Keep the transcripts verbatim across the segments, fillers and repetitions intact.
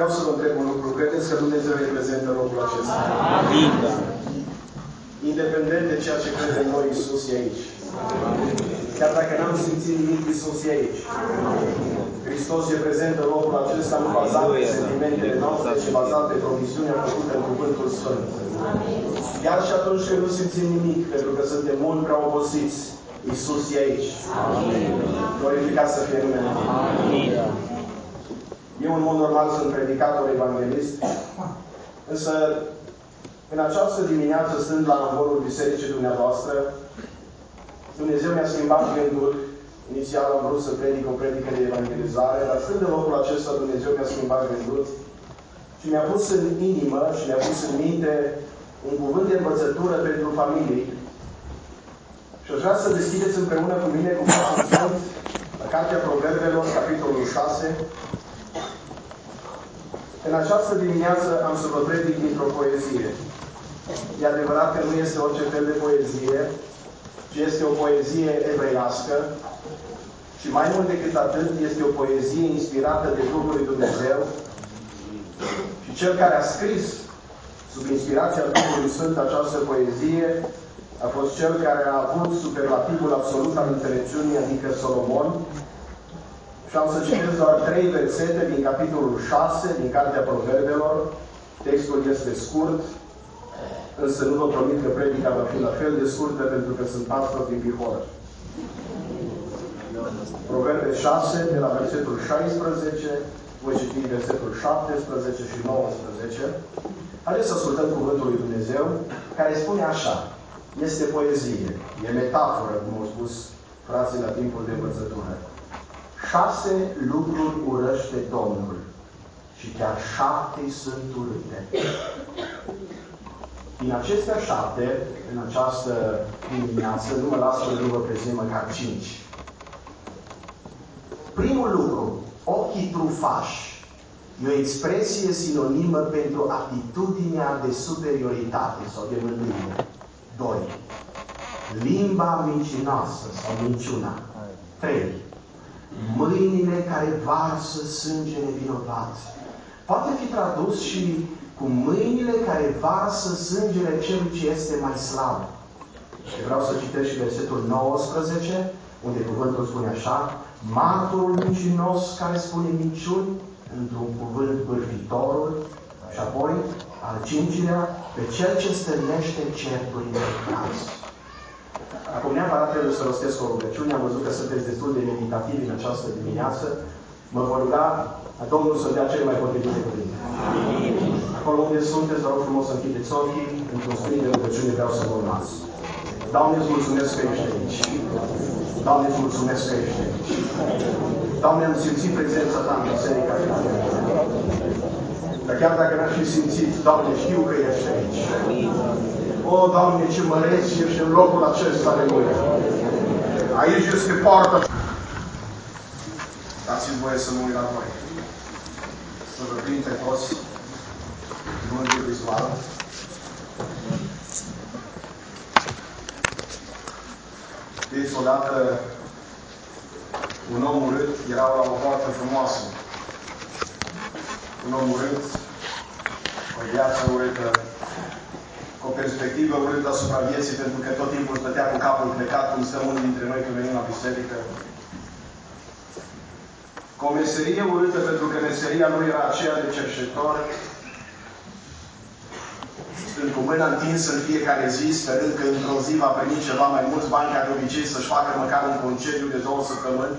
vreau să vă întreb un lucru. Credeți că Dumnezeu reprezintă locul acesta? Amin. Independent de ceea ce credem noi, Iisus e aici. Chiar dacă n-am simțit nimic, Iisus e aici. Hristos reprezintă locul acesta nu bazat pe sentimentele noastre, ci bazat pe promisiunea făcută în Cuvântul Sfânt. Chiar și atunci când nu simțim nimic, pentru că suntem mult prea obosiți, Iisus e aici. Glorificat să fie numele Lui. Eu, în mod normal, sunt predicator evanghelist, însă, în această dimineață, stând la amvorul bisericii dumneavoastră, Dumnezeu mi-a schimbat gândul. Inițial am vrut să predic o predică de evangelizare, dar stând în locul acesta, Dumnezeu mi-a schimbat gândul și mi-a pus în inimă și mi-a pus în minte un cuvânt de învățătură pentru familii. Și aș vrea să deschideți împreună cu mine Cuvântul Sfânt la Cartea Proverbelor, capitolul șase. În această dimineață am să vă predic dintr-o poezie. E adevărat că nu este orice fel de poezie, ci este o poezie evreiască și mai mult decât atât este o poezie inspirată de Duhul lui Dumnezeu și cel care a scris sub inspirația Duhului Sfânt această poezie a fost cel care a avut superlativul absolut al înțelepciunii, adică Solomon. Și am să citesc doar trei versete din capitolul șase, din Cartea Proverbelor. Textul este scurt, însă nu vă promit că predica va fi la fel de scurtă, pentru că sunt pastor din Bihor. Proverbe șase, de la versetul șaisprezece, voi citi versetul șaptesprezece și nouăsprezece. Haideți să ascultăm Cuvântul lui Dumnezeu, care spune așa. Este poezie, e metaforă, cum au spus frații la timpul de învățătură. Șase lucruri urăște Domnul și chiar șapte sunt urâte. Din acestea șapte, în această dimineață, nu mă las să nu vă prezint măcar cinci. Primul lucru, ochii trufași, e o expresie sinonimă pentru atitudinea de superioritate sau de mândrie. Doi. Limba mincinoasă sau minciuna. Trei. Mâinile care varsă sânge nevinovat. Poate fi tradus și cu mâinile care varsă sângele celui ce este mai slab. Și vreau să citesc și versetul nouăsprezece, unde cuvântul spune așa. Martorul mincinos care spune minciuni, într-un cuvânt bârfitorul. Și apoi, al cincilea, pe cel ce stârnește certurile frați. Acum neapărat trebuie să rostesc o rugăciune. Am văzut că sunteți destul de meditativi în această dimineață. Mă voi ruga a Domnul să dea cele mai potrivite cuvinte. Acolo unde sunteți, vă rog frumos să închideți ochii. Într-un spirit de rugăciune vreau să vă urmați. Doamne, îți mulțumesc că ești aici. Doamne, îți mulțumesc că ești aici. Doamne, am simțit prezența Ta în biserica Ta. Dar chiar dacă n-aș fi simțit, Doamne, știu că ești aici. O, Doamne, ce măreți ești în locul acesta, aleluia. Aici este poarta. Dați-mi voie să mă uit la voi. Să vă prind pe toți în unghiul vizual. Știți, odată un om urât era la o poartă frumoasă. Un om urât, o viață urâtă, cu o perspectivă urâtă asupra vieții, pentru că tot timpul stătea cu capul plecat, cum stăm unii dintre noi când venim la biserică. Cu o meserie urâtă, pentru că meseria lui era aceea de cerșetor, stând cu mâna întinsă în fiecare zi, sperând că într-o zi va primi ceva mai mulți bani ca de obicei, să-și facă măcar un concediu de două săptămâni.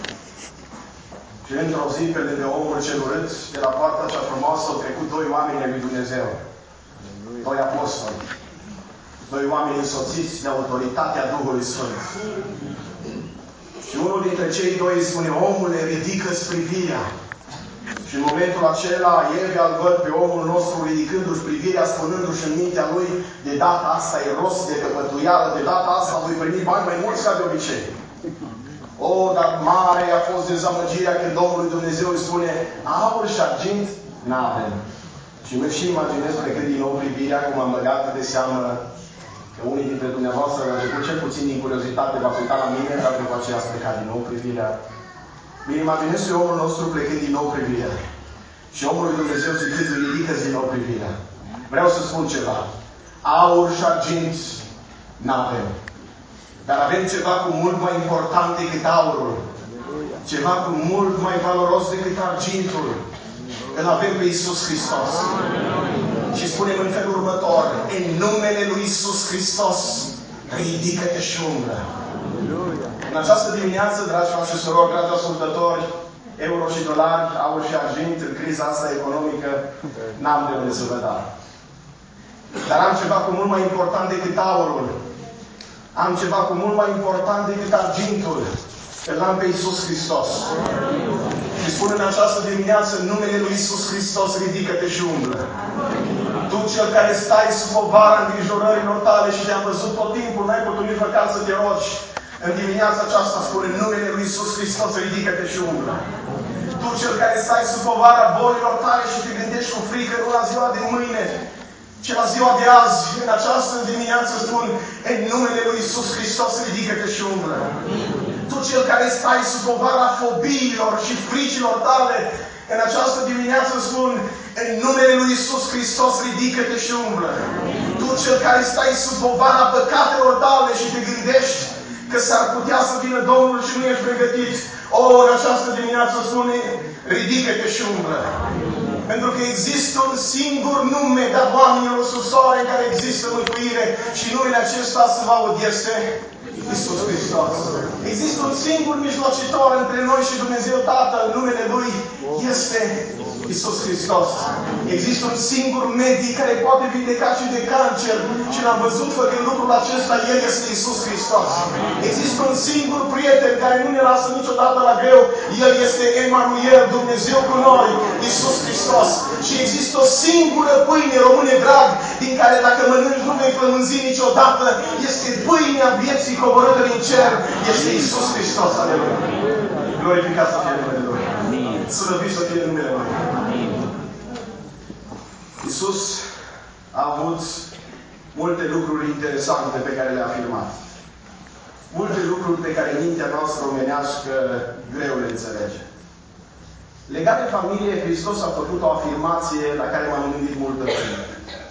Și într-o zi, pe lângă omul cel urât, de la poarta cea frumoasă, au trecut doi oameni ai lui Dumnezeu. Doi apostoli. Doi oameni însoțiți de autoritatea Duhului Sfânt. Și unul dintre cei doi îi spune, omule, ridică-ți privirea. Și în momentul acela, el îl văd pe omul nostru ridicându-și privirea, spunându-și în mintea lui, de data asta e rost de căpătuială, de data asta voi primi bani mai mulți ca de obicei. O, dar mare a fost dezamăgirea când Domnul lui Dumnezeu îi spune, aur și argint n-avem. Și mă și imaginez plecând din nou privirea, cum am băgat de seamă că unii dintre dumneavoastră au început cel puțin din curiozitate, v-ați uitat la mine, dar după aceea ați plecat din nou privirea. Îmi imaginez pe omul nostru plecând din nou privirea. Și omul lui Dumnezeu zicând, ridică din nou privirea. Vreau să spun ceva. Aur și argint n-avem. Dar avem ceva cu mult mai important decât aurul. Ceva cu mult mai valoros decât argintul. Îl avem pe Iisus Hristos. Și spunem în felul următor, în numele lui Iisus Hristos, ridică-te și umblă. În această dimineață, dragi frați și surori, dragi ascultători, euro și dolari, aur și argint, în criza asta economică, n-am de unde să vă dau. Dar am ceva cu mult mai important decât aurul. Am ceva cu mult mai important decât argintul. Îl am pe Iisus Hristos. Și spun în această dimineață, în numele lui Iisus Hristos, ridică-te și umblă. Tu, cel care stai sub povara îngrijorărilor tale și te-am văzut tot timpul, n-ai putut nici măcar să te rogi. În dimineața aceasta spune, în numele lui Iisus Hristos, ridică-te și umblă. Tu, cel care stai sub povara bolilor tale și te gândești cu frică, nu la ziua de mâine, ci la ziua de azi, în această dimineață spun, în numele lui Iisus Hristos, ridică-te și umblă. Tu, cel care stai sub povara fobiilor și fricilor tale, în această dimineață spun, în numele lui Iisus Hristos, ridică-te și umblă. Tu, cel care stai sub povara păcatelor tale și te gândești că s-ar putea să vină Domnul și nu ești pregătit, o, în această dimineață spune, ridică-te și umblă. Pentru că există un singur nume dat oamenilor sub soare în care există mântuire și numele acesta să vă aud este Iisus Hristos. Există un singur mijlocitor între noi și Dumnezeu Tatăl, numele Lui este Iisus Hristos. Există un singur medic care poate vindeca și de cancer și l-am văzut făcând lucrul acesta, El este Iisus Hristos. Există un singur prieten care nu ne lasă niciodată la greu, El este Emanuel, Dumnezeu cu noi, Iisus Hristos. Și există o singură pâine, române drag, din care dacă mănânci nu vei flămânzi niciodată, este pâinea vieții coborâtă din cer, este Iisus Hristos. Aleluia! Glorificat să fie numele Lui. Slăvit să fie numele Lui. Iisus a avut multe lucruri interesante pe care le-a afirmat. Multe lucruri pe care mintea noastră omenească greu le înțelege. Legat de familie, Hristos a făcut o afirmație la care m-am gândit multă vreme.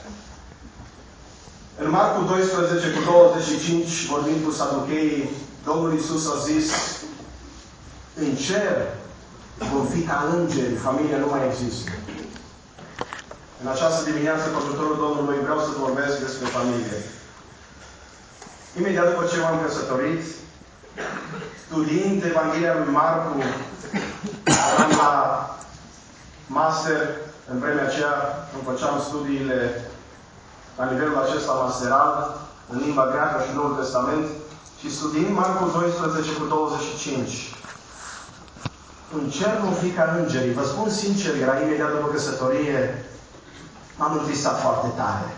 În Marcu doisprezece cu douăzeci și cinci, vorbind cu saducheii, Domnul Iisus a zis, în cer vom fi ca îngeri, familia nu mai există. În această dimineață, cu ajutorul Domnului, vreau să vorbesc despre familie. Imediat după ce m-am căsătorit, studiind Evanghelia lui Marcu, eram la master, în vremea aceea îmi făceam studiile la nivelul acesta masteral, în limba greacă și Noul Testament, și studiind Marcu doisprezece cu douăzeci și cinci. În cer vom fi ca îngerii. Vă spun sincer, era imediat după căsătorie, m-am întristat foarte tare.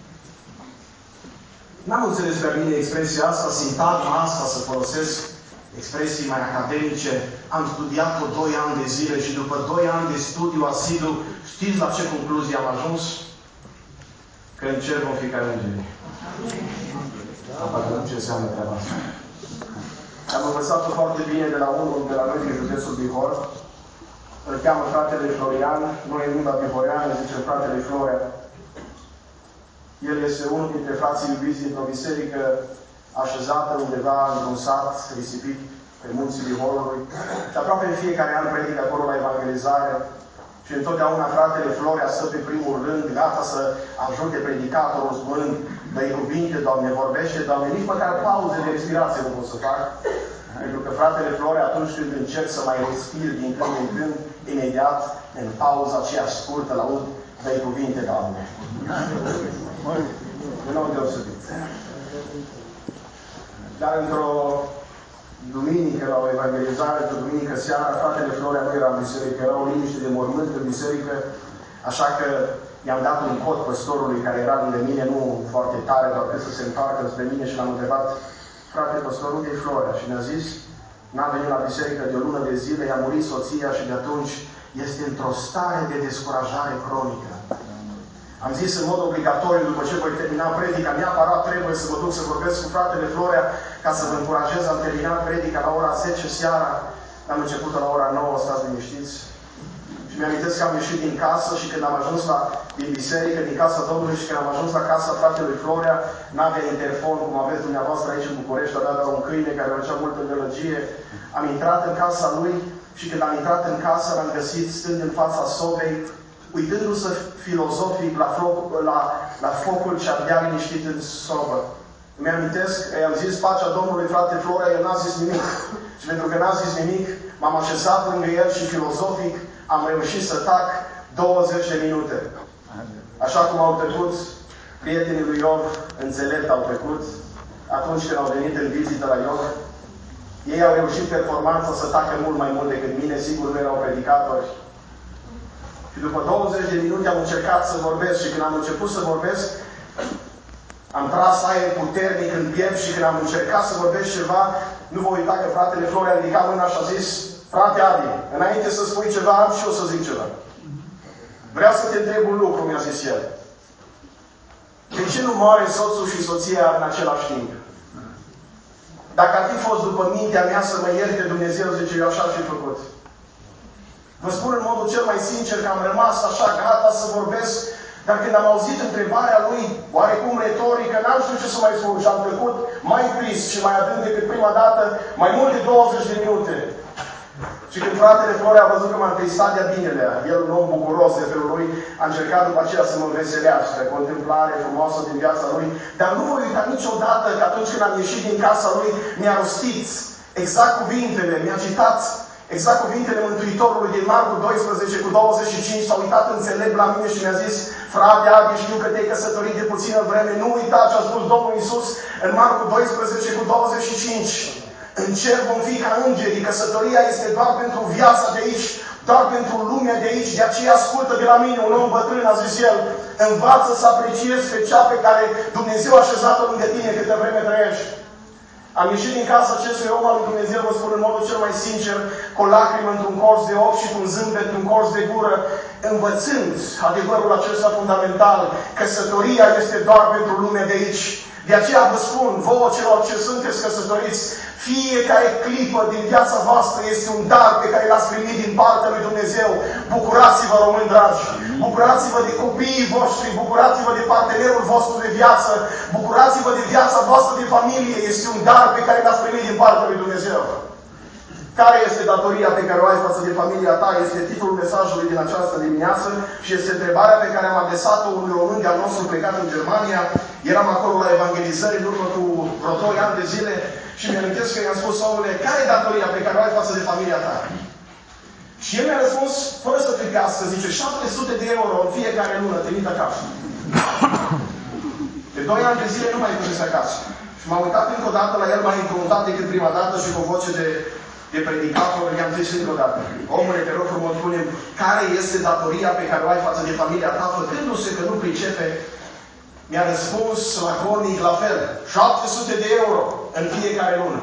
N-am înțeles prea bine expresia asta, sintagma asta, să folosesc expresii mai academice. Am studiat-o doi ani de zile și după doi ani de studiu asidu, știți la ce concluzie am ajuns? Că în cer vom fi ca îngerii. Apoi nu ce înseamnă treaba asta. Am învățat-o foarte bine de la unul de la noi din județul Bihor. Îl cheamă fratele Florian, noi în limba bihoreană zicem fratele Florea. El este unul dintre frații iubiți dintr-o biserică așezată undeva într-un sat risipit pe munții Bihorului. Și aproape în fiecare an predică acolo la evangelizare. Și întotdeauna fratele Florea stă pe primul rând, gata să ajute predicatorul, spunând, dă-i cuvinte, Doamne, vorbește, Doamne, nici măcar pauze de respirație nu pot să fac. Pentru că fratele Florea, atunci când încerc să mai respir din când în când, imediat, în pauza aceea scurtă, la aud, dă-i cuvinte, Doamne. Un om deosebit. Dar într-o duminică, la o evangelizare, într-o duminică seara, fratele Florea nu era în biserică, era o liniște de mormânt în biserică, așa că i-am dat un cod păstorului care era lângă mine, nu foarte tare, doar cât să se întoarcă spre mine și l-am întrebat, frate păstor, unde e Florea? Și mi-a zis, n-a venit la biserică de o lună de zile, i-a murit soția și de atunci este într-o stare de descurajare cronică. Am zis în mod obligatoriu, după ce voi termina predica, neapărat trebuie să mă duc să vorbesc cu fratele Florea ca să vă încurajez. Am terminat predica la ora zece seara, am început la ora nouă, stați liniștiți. Și mi-amintesc că am ieșit din casă și când am ajuns la, din biserică, din casa Domnului și când am ajuns la casa fratelui Florea, n-avea interfon, cum aveți dumneavoastră aici în București, avea doar un câine care făcea multă gălăgie. Am intrat în casa lui și când am intrat în casă, l-am găsit stând în fața sobei, uitându-se filozofic la, foc, la, la focul ce ardea liniștit în sobă. Îmi amintesc, i-am zis pacea Domnului, frate Florea, el n-a zis nimic. Și pentru că n-a zis nimic, m-am așezat lângă el și filozofic am reușit să tac douăzeci de minute. Așa cum au trecut prietenii lui Iov, înțelept au trecut, atunci când au venit în vizită la Iov. Ei au reușit performanța să tacă mult mai mult decât mine, sigur nu erau predicatori. Și după douăzeci de minute am încercat să vorbesc și când am început să vorbesc, am tras aer puternic în piept și când am încercat să vorbesc ceva, nu vă uita că fratele Florea a ridicat mâna și a zis: frate Adi, înainte să spui ceva, am și eu să zic ceva. Vreau să te întreb un lucru, mi-a zis el. De ce nu moare soțul și soția în același timp? Dacă ar fi fost după mintea mea să mă ierte Dumnezeu, zice, eu așa ar fi făcut. Vă spun în modul cel mai sincer că am rămas așa gata să vorbesc, dar când am auzit întrebarea lui, oarecum retorică, n-am știut ce să mai spun și am trecut mai trist și mai adânc decât prima dată, mai mult de douăzeci de minute. Și când fratele Florea a văzut că m-am tristat de-a binelea, el un om bucuros de felul lui, a încercat după aceea să mă înveselească, contemplare frumoasă din viața lui, dar nu voi uita niciodată că atunci când am ieșit din casa lui, mi-a rostit exact cuvintele, mi-a citat exact cuvintele Mântuitorului din Marcu doisprezece cu douăzeci și cinci, s-a uitat înțelept la mine și mi-a zis: frate Adi, știu că te-ai căsătorit de puțină vreme, nu uita ce a spus Domnul Iisus în Marcu doisprezece cu douăzeci și cinci. În cer vom fi ca îngerii, căsătoria este doar pentru viața de aici, doar pentru lumea de aici, de aceea ascultă de la mine, un om bătrân, a zis el, învață să apreciezi pe cea pe care Dumnezeu a așezat-o lângă tine câtă vreme trăiești. Am ieșit din casa acestui om al lui Dumnezeu, vă spun în modul cel mai sincer, cu o lacrimă într-un colț de ochi și cu un zâmbet într-un colț de gură, învățând adevărul acesta fundamental, căsătoria este doar pentru lumea de aici. De aceea vă spun, vouă celor ce sunteți căsătoriți, fiecare clipă din viața voastră este un dar pe care l-ați primit din partea lui Dumnezeu. Bucurați-vă, români dragi! Bucurați-vă de copiii voștri, bucurați-vă de partenerul vostru de viață, bucurați-vă de viața voastră de familie. Este un dar pe care l-ați primit din partea lui Dumnezeu. Care este datoria pe care o ai față de familia ta? Este titlul mesajului din această dimineață și este întrebarea pe care am adresat-o unui român de-al nostru plecat în Germania. Eram acolo la evangelizări în urmă cu vreo doi ani de zile și mi-amintesc că i-am spus omule, care e datoria pe care o ai față de familia ta? Și el mi-a răspuns, fără să fricească, zice, șapte sute de euro în fiecare lună, trimit acasă. De doi ani de zile nu mai trimis acasă. Și m-am uitat încă o dată la el mai încruntat decât prima dată și cu o voce de, de predicator, i-am zis încă o dată. Omule, te rog frumos, spune care este datoria pe care o ai față de familia ta, făcându-se că nu pricepe. Mi-a răspuns laconic la fel. șapte sute de euro în fiecare lună.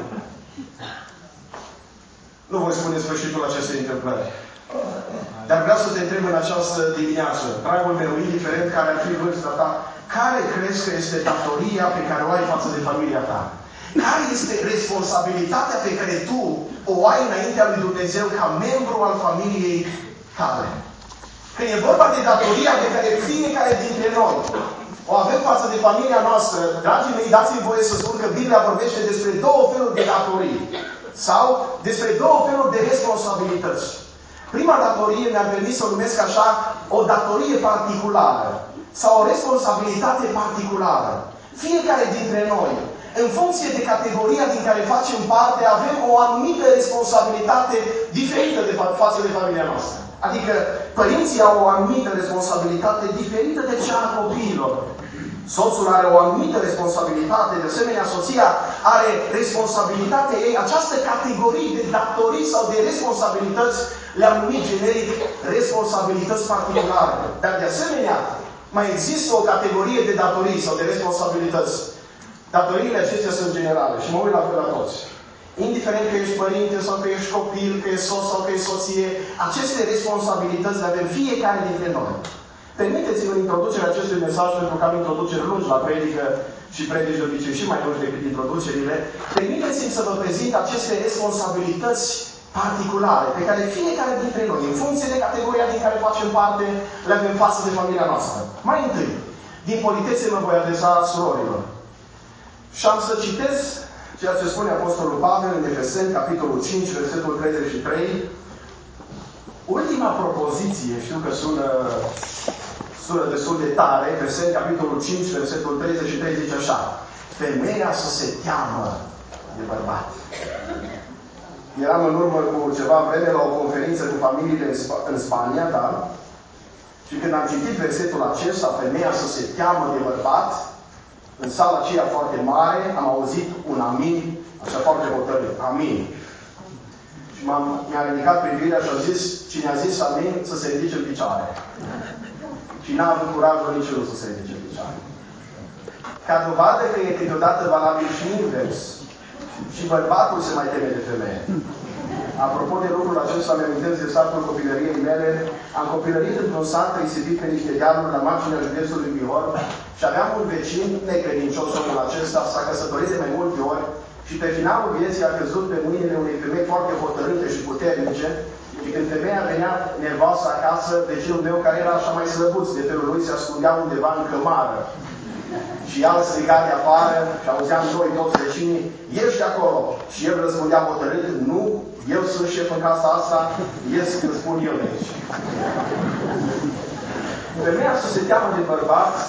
Nu voi spune sfârșitul acestei întâmplări. Dar vreau să te întreb în această dimineață, dragul meu, indiferent care ar fi vârsta ta, care crezi că este datoria pe care o ai față de familia ta? Care este responsabilitatea pe care tu o ai înaintea lui Dumnezeu ca membru al familiei tale? Când e vorba de datoria pe care fiecare dintre noi o avem față de familia noastră, dragii mei, dați-mi voie să spun că Biblia vorbește despre două feluri de datorii. Sau despre două feluri de responsabilități. Prima datorie mi-ar permis să o numesc așa, o datorie particulară. Sau o responsabilitate particulară. Fiecare dintre noi, în funcție de categoria din care facem parte, avem o anumită responsabilitate diferită de fa- față de familia noastră. Adică părinții au o anumită responsabilitate diferită de cea a copiilor. Soțul are o anumită responsabilitate, de asemenea soția are responsabilitatea ei. Această categorie de datorii sau de responsabilități le-am numit generic responsabilități particulare. Dar de asemenea mai există o categorie de datorii sau de responsabilități. Datoriile acestea sunt generale și mă uit la fel la toți. Indiferent că ești părinte sau că ești copil, că ești soț sau că ești soție, aceste responsabilități le avem fiecare dintre noi. Permiteți-mi în introducerea acestui mesaj, pentru că am introduceri lungi la predică și predici de obicei și mai lungi decât introducerile, permiteți-mi să vă prezint aceste responsabilități particulare pe care fiecare dintre noi, în funcție de categoria din care facem parte, le avem față de familia noastră. Mai întâi, din politețe mă voi adresa surorilor. Și am să citesc ceea ce spune Apostolul Pavel în Efeseni, capitolul cinci, versetul treizeci și trei. Ultima propoziție, știu că sună, sună destul de tare, Efeseni, capitolul cinci, versetul treizeci și trei, zice așa: femeia să se teamă de bărbat. Eram în urmă cu ceva vreme la o conferință cu familiile în, Sp- în Spania, da? Și când am citit versetul acesta, femeia să se teamă de bărbat, în sala aceea foarte mare, am auzit un amin, așa foarte hotărât, amin. Și m-am, mi-a ridicat privirea și a zis, cine a zis amin, să se ridice în picioare. Și n-a avut curajul niciunul să se ridice în picioare. Ca dovadă că e câteodată valabil și invers. Și bărbatul se mai teme de femeie. Apropo de lucrul acesta, îmi amintesc de satul copilăriei mele. Am copilărit într-un sat risipit pe niște dealuri la marginea județului Bihor și aveam un vecin necredincios, omul acesta s-a căsătorit de mai multe ori și pe finalul vieții a căzut pe mâinile unei femei foarte hotărâte și puternice. Și când femeia venea nervoasă acasă, vecinul meu, care era așa mai slăbuț de felul lui, se ascundea undeva în cămară. Și el striga de afară și auzeam noi toți vecinii, ieși de acolo. Și el răspundea hotărât, nu, eu sunt șef în casa asta, ies când spun eu de aici. Femeia să se teamă de bărbați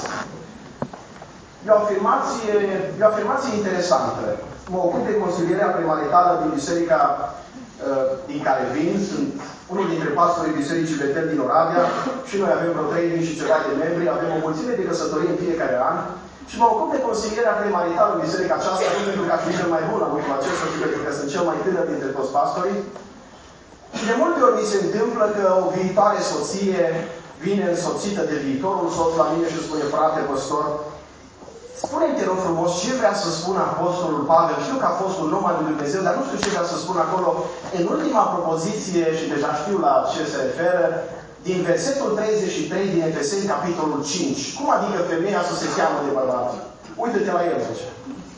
e o afirmație, e o afirmație interesantă. Mă ocup de consilierea premaritală din biserica uh, din care vin, sunt unul dintre pastorii Bisericii Betel din Oradea și noi avem vreo trei mii și ceva de membri, avem o mulțime de căsătorii în fiecare an și mă ocup de consilierea premaritală în biserica aceasta, nu pentru că aș fi cel mai bun la lucrul acesta, ci pentru că sunt cel mai tânăr dintre toți pastorii. Și de multe ori mi se întâmplă că o viitoare soție vine însoțită de viitorul soț la mine și spune, frate păstor, spune-mi, te rog frumos, ce vrea să spună Apostolul Pavel. Știu că a fost un om al lui Dumnezeu, dar nu știu ce vrea să spună acolo. În ultima propoziție, și deja știu la ce se referă, din versetul treizeci și trei din Efeseni, capitolul cinci. Cum adică femeia să se cheamă de bărbat? Uite-te la el, zice.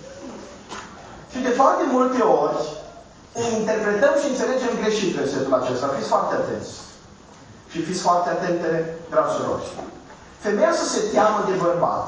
Și de foarte multe ori interpretăm și înțelegem greșit versetul acesta. Fiți foarte atenți. Și fiți foarte atente, dragi surori. Femeia să se teamă de bărbat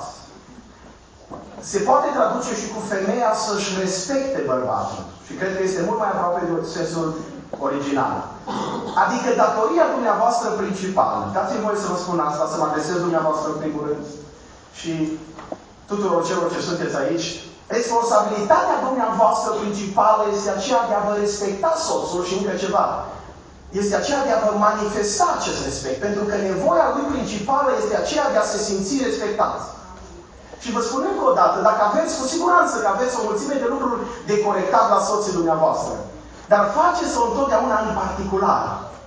se poate traduce și cu femeia să-și respecte bărbatul. Și cred că este mult mai aproape de sensul original. Adică datoria dumneavoastră principală. Dați-mi voie să vă spun asta, să mă adresez dumneavoastră în primul rând și tuturor celor ce sunteți aici. Responsabilitatea dumneavoastră principală este aceea de a vă respecta soțul și încă ceva. Este aceea de a vă manifesta acest respect. Pentru că nevoia lui principală este aceea de a se simți respectat. Și vă spun încă o dată, dacă aveți, cu siguranță că aveți o mulțime de lucruri de corectat la soții dumneavoastră, dar faceți-o întotdeauna în particular.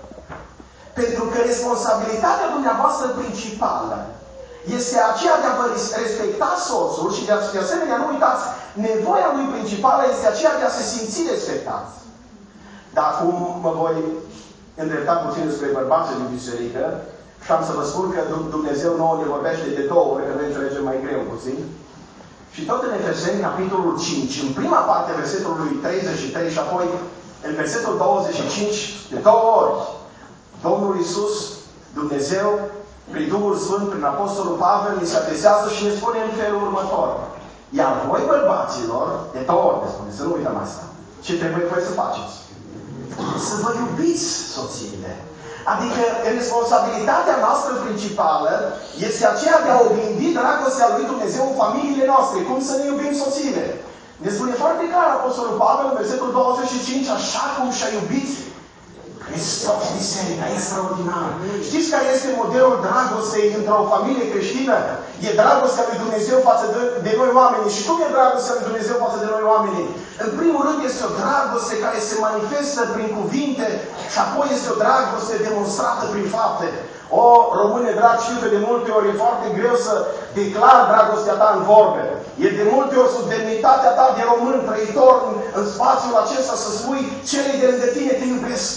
Pentru că responsabilitatea dumneavoastră principală este aceea de a vă respecta soțul și de, a, de asemenea, nu uitați, nevoia lui principală este aceea de a se simți respectat. Dar acum mă voi îndrepta puțin spre bărbații din biserică, și am să vă spun că Dumnezeu nouă ne vorbește de două ori, că noi înțelegem mai greu puțin. Și tot în Efeseni, capitolul cinci, în prima parte versetului treizeci și trei și apoi în versetul douăzeci și cinci, de două ori, Domnul Iisus, Dumnezeu, prin Duhul Sfânt, prin Apostolul Pavel, ni se adresează și ne spune în felul următor. Iar voi, bărbaților, de două ori ne spune, să nu uităm asta, ce trebuie voi să faceți? Să vă iubiți soțiile. Adică responsabilitatea noastră principală este aceea de a oglindi dragostea lui Dumnezeu în familiile noastre. Cum să ne iubim soțiile? Ne spune foarte clar Apostolul Pavel în versetul douăzeci și cinci, așa cum și-a iubit Hristos biserica, extraordinar. Știți care este modelul dragostei într-o familie creștină? E dragostea lui Dumnezeu față de, de noi oamenii. Și cum e dragostea lui Dumnezeu față de noi oamenii? În primul rând este o dragoste care se manifestă prin cuvinte și apoi este o dragoste demonstrată prin fapte. O, române dragi, știu că de multe ori e foarte greu să declar dragostea ta în vorbe. E de multe ori sub demnitatea ta de român trăitor în, în spațiul acesta să spui celei de lângă tine te iubesc.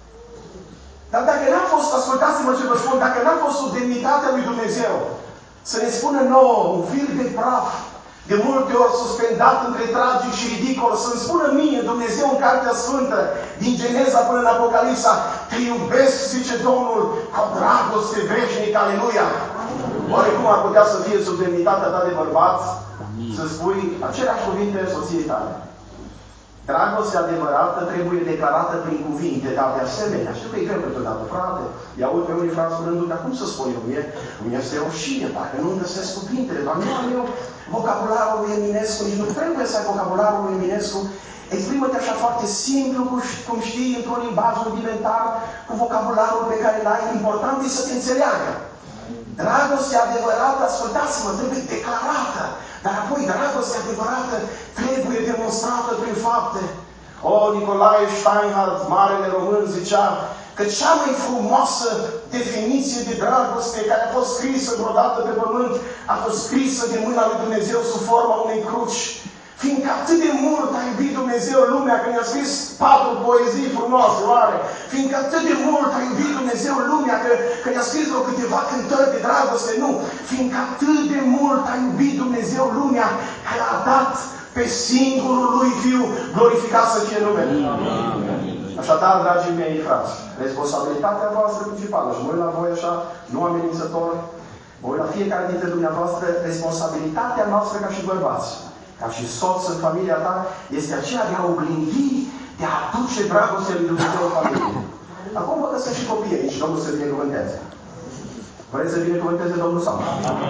Dar dacă n-a fost, ascultați-mă ce vă spun, dacă n-a fost sub demnitatea lui Dumnezeu să ne spună nouă un fir de praf, de multe ori suspendat între tragic și ridicol, să-mi spună mie Dumnezeu în Cartea Sfântă, din Geneza până în Apocalipsa, te iubesc, zice Domnul, cu dragoste veșnică, aleluia! Oare cum ar putea să fie sub demnitatea ta de bărbat să spui aceleași cuvinte soției tale? Dragostea adevărată trebuie declarată prin cuvinte, dar de asemenea, știu că e greu câteodată, frate, i-au pe unii frați spunându-mi, dar cum să spun eu mie? Îmi este rușine, parcă nu-mi găsesc cuvintele, dar nu am eu vocabularul lui Eminescu, nici nu trebuie să ai vocabularul lui Eminescu. Exprimă-te așa foarte simplu, cum știi, într-un limbaj rudimentar, cu vocabularul pe care l-ai. Important e să te înțeleagă. Dragostea adevărată, ascultați-mă, trebuie declarată. Dar apoi dragostea adevărată trebuie demonstrată prin fapte. O, Nicolae Steinhardt, marele român, zicea că cea mai frumoasă definiție de dragoste care a fost scrisă vreodată pe pământ a fost scrisă de mâna lui Dumnezeu sub forma unei cruci. Fiindcă atât de mult a iubit Dumnezeu lumea, că ne-a scris patru poezii frumoase, oare? Fiindcă atât de mult a iubit Dumnezeu lumea, că, că ne-a scris vreo câteva cântări de dragoste, nu. Fiindcă atât de mult a iubit Dumnezeu lumea, că a dat pe singurul lui Fiu, glorificat să fie numele. Așadar, dragii mei frați, responsabilitatea voastră principală, și mă uit la voi așa, nu amenințător, mă uit la fiecare dintre dumneavoastră, responsabilitatea noastră ca și bărbați, ca și soț în familia ta, este aceea de a oglindi, de a aduce dragostea lui Dumnezeu în familie. Acum văd că sunt și copii aici, Domnul să binecuvânteze. Vreți să binecuvânteze Domnul sau?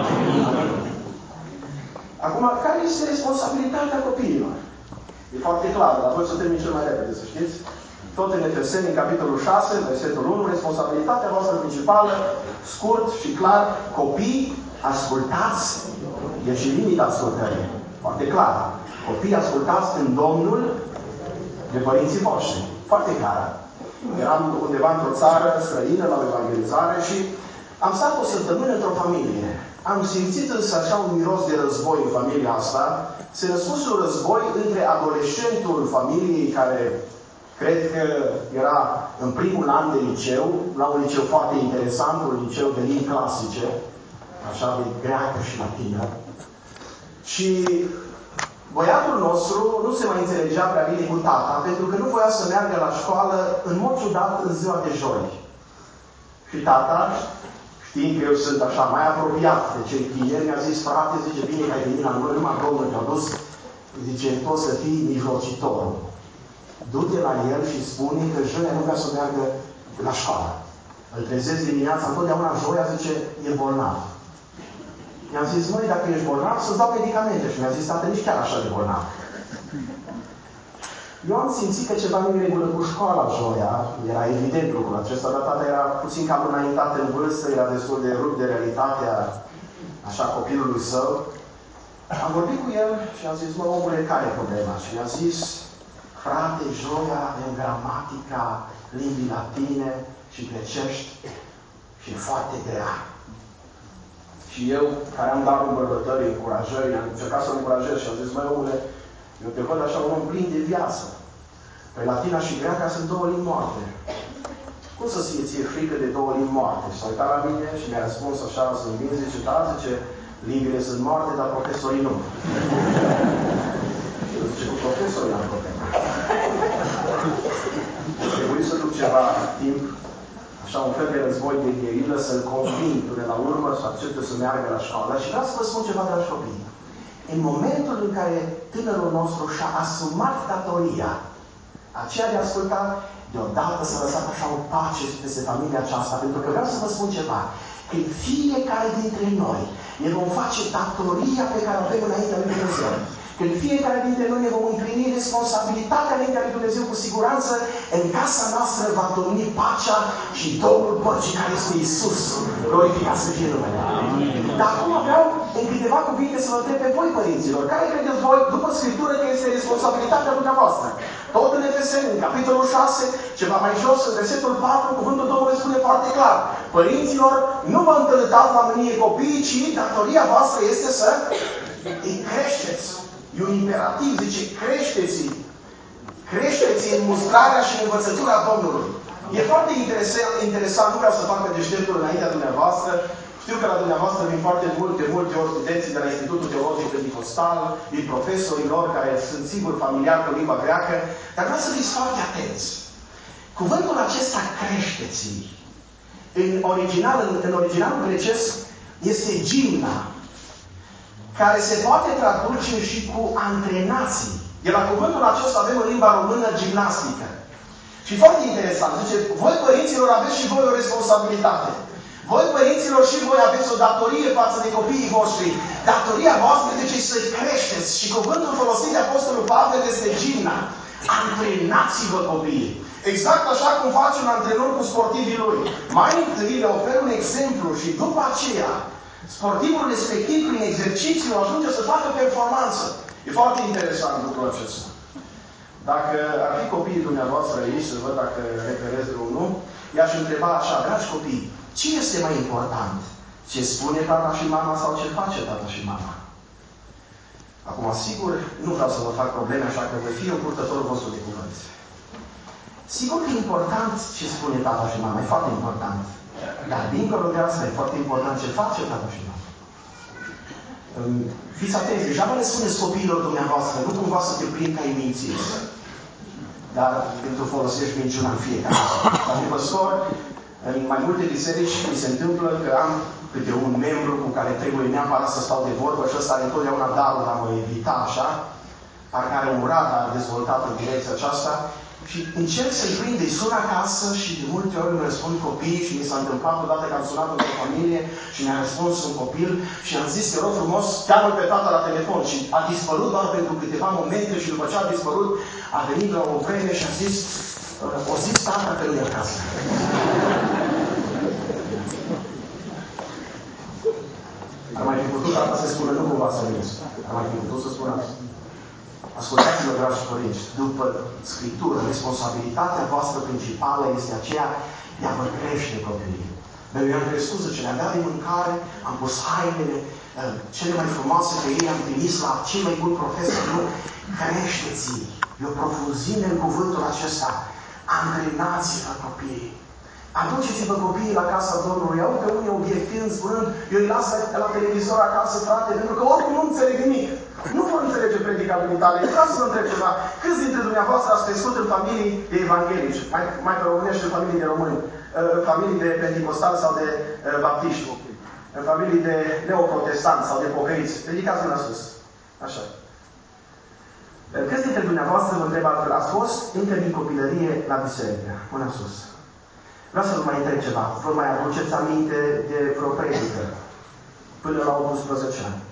Acum, care este responsabilitatea copiilor? E foarte clar, dar voi să termin cel mai repede, să știți. Tot în Efeseni, în capitolul șase, versetul unu, responsabilitatea voastră principală, scurt și clar, copii, ascultați, e și limita ascultării. Foarte clar. Copii, ascultați în Domnul de părinții voștri. Foarte clar. Eram undeva într-o țară străină la o evangelizare și am stat o săptămână într-o familie. Am simțit însă așa un miros de război în familia asta. Se născuse un război între adolescentul familiei, care cred că era în primul an de liceu, la un liceu foarte interesant, un liceu de limbi clasice, așa de greacă și latină. Și băiatul nostru nu se mai înțelegea prea bine cu tata, pentru că nu voia să meargă la școală în mod ciudat în ziua de joi. Și tata, știind că eu sunt așa mai apropiat de cei tineri, mi-a zis, frate, zice, bine că ai venit la noi, numai Domnul te-a dus, zice, poți să fii mijlocitorul. Du-te la el și spune că joia nu vrea să meargă la școală. Îl trezesc dimineața, întotdeauna joia, zice, e bolnav. I-am zis, măi, dacă ești bolnav, să-ți dau medicamente. Și mi-a zis, tată, nici chiar așa de bolnav. Eu am simțit că ceva nu e regulă cu școala joia. Era evident lucrul acesta, dar tata era puțin cam înaintat în vârstă, era destul de rupt de realitatea așa copilului său. Am vorbit cu el și am zis, mă, omule, care e problema? Și mi-a zis, frate, joia în gramatica limbii latine și grecești și e foarte grea. Și eu, care am darul bărbătării, încurajării, am încercat să-l încurajez și am zis, măi, omule, eu te văd așa un om plin de viață. Pe latina și greaca sunt două limbi moarte. Cum să fie ție frică de două limbi moarte? Și s-a uitat la mine și mi-a răspuns așa, zâmbind, zice, da, zice, limbile sunt moarte, dar profesorii nu. Eu zice, cu profesorii am probleme. Trebuie să duc ceva timp, așa un fel de război de gherilă, să-l conving până la urmă să accepte să meargă la școală. Și vreau să vă spun ceva, dragi copii. În momentul în care tânărul nostru și-a asumat datoria aceea de a asculta, deodată s-a lăsat așa o pace peste familia aceasta, pentru că vreau să vă spun ceva. Când fiecare dintre noi ne vom face datoria pe care o avem înaintea lui Dumnezeu, când fiecare dintre noi ne vom împlini responsabilitatea înaintea lui Dumnezeu, cu siguranță, în casa noastră va domni pacea și Domnul păcii care este Iisus. Glorificat să fie numele. Dar acum vreau, în câteva cuvinte, să vă întreb pe voi, părinților, care credeți voi, după Scriptură, că este responsabilitatea dumneavoastră? Tot în Efeseni, în capitolul șase, ceva mai jos, în versetul patru, cuvântul Domnului spune foarte clar. Părinților, nu vă întâlnitați la mânie copiii, ci datoria voastră este să îi creșteți. E un imperativ, zice, creșteți-i. Creșteți-i în mustrarea și în învățătura Domnului. E foarte interesant, interesant, nu vreau să fac pe deșteptul înaintea dumneavoastră, Știu că la dumneavoastră vin foarte multe, multe ori studenții de la Institutul Teologic Pentecostal, din profesorii lor care sunt sigur familiari cu limba greacă, dar vreau să fiți foarte atenți. Cuvântul acesta creșteți, în original, în, în originalul grecesc, este gimna, care se poate traduce și cu antrenații. De la cuvântul acesta avem în limba română gimnastică. Și foarte interesant, zice, voi părinților aveți și voi o responsabilitate. Voi părinților și voi aveți o datorie față de copiii voștri. Datoria voastră deci să-i creșteți. Și cuvântul folosit de Apostolul Pavel este gimna. Antrenați-vă copiii. Exact așa cum face un antrenor cu sportivii lui. Mai întâi le oferă un exemplu și după aceea sportivul respectiv prin exercițiu ajunge să facă performanță. E foarte interesant lucrul acesta. Dacă ar fi copiii dumneavoastră aici, să văd dacă reperez vreunul, i-aș întreba așa, dragi copii, ce este mai important? Ce spune tata și mama sau ce face tata și mama? Acum, sigur, nu vreau să vă fac probleme, așa că voi fi un purtător vostru de cuvânt. Sigur că e important ce spune tata și mama, e foarte important. Dar dincolo de asta e foarte important ce face tata și mama. Fiți atenți, deja vă le spuneți copiilor dumneavoastră, nu cumva să te prind că ai mințit. Dar tu folosești minciuna în fiecare. Dar de păstor, în mai multe biserici mi se întâmplă că am câte un membru cu care trebuie neapărat să stau de vorbă și ăsta are întotdeauna darul de a mă evita așa, parcă are un radar dezvoltat în direcția aceasta, și încerc să-i prind, îi sun acasă și de multe ori îmi răspund copiii și mi s-a întâmplat odată că am sunat într-o familie și mi-a răspuns un copil și am zis, te rog frumos, cheamă pe tata la telefon și a dispărut doar pentru câteva momente și după ce a dispărut a venit la o vreme și a zis, o zis tata că nu e acasă. Ar mai fi putut tata să spună, nu cumva să veniți. Ar mai fi putut să spună asta. Ascultați-mă, dragi părinți, după Scriptură, responsabilitatea voastră principală este aceea de a vă crește copiii. Dar eu am crescut, zice, le-am dat de mâncare, am pus hainele uh, cele mai frumoase pe ei, am trimis la cei mai buni profesori. Nu, creșteți-i. E o profunzime în cuvântul acesta. Antrenați-vă copiii. Aduceți-vă copiii la casa Domnului. Au pe unii obiectivi spunând, eu îi las la, la televizor acasă, frate, pentru că oricum nu înțeleg nimic. Nu vor înțelege predica dumitale. Eu vreau să vă întreb ceva. Câți dintre dumneavoastră ați crescut în familii de evanghelici? Mai, mai pe românești, în familii de români. În familii de pentecostali sau de uh, baptiști. În familii de neoprotestanți sau de pocăiți. Ridicați mâna sus. Așa. Câți dintre dumneavoastră, vă întreb altfel, ați fost încă din copilărie la biserică? Mâna sus. Vreau să vă mai întreb ceva. Vă mai aduceți aminte de vreo predică până la optsprezece ani?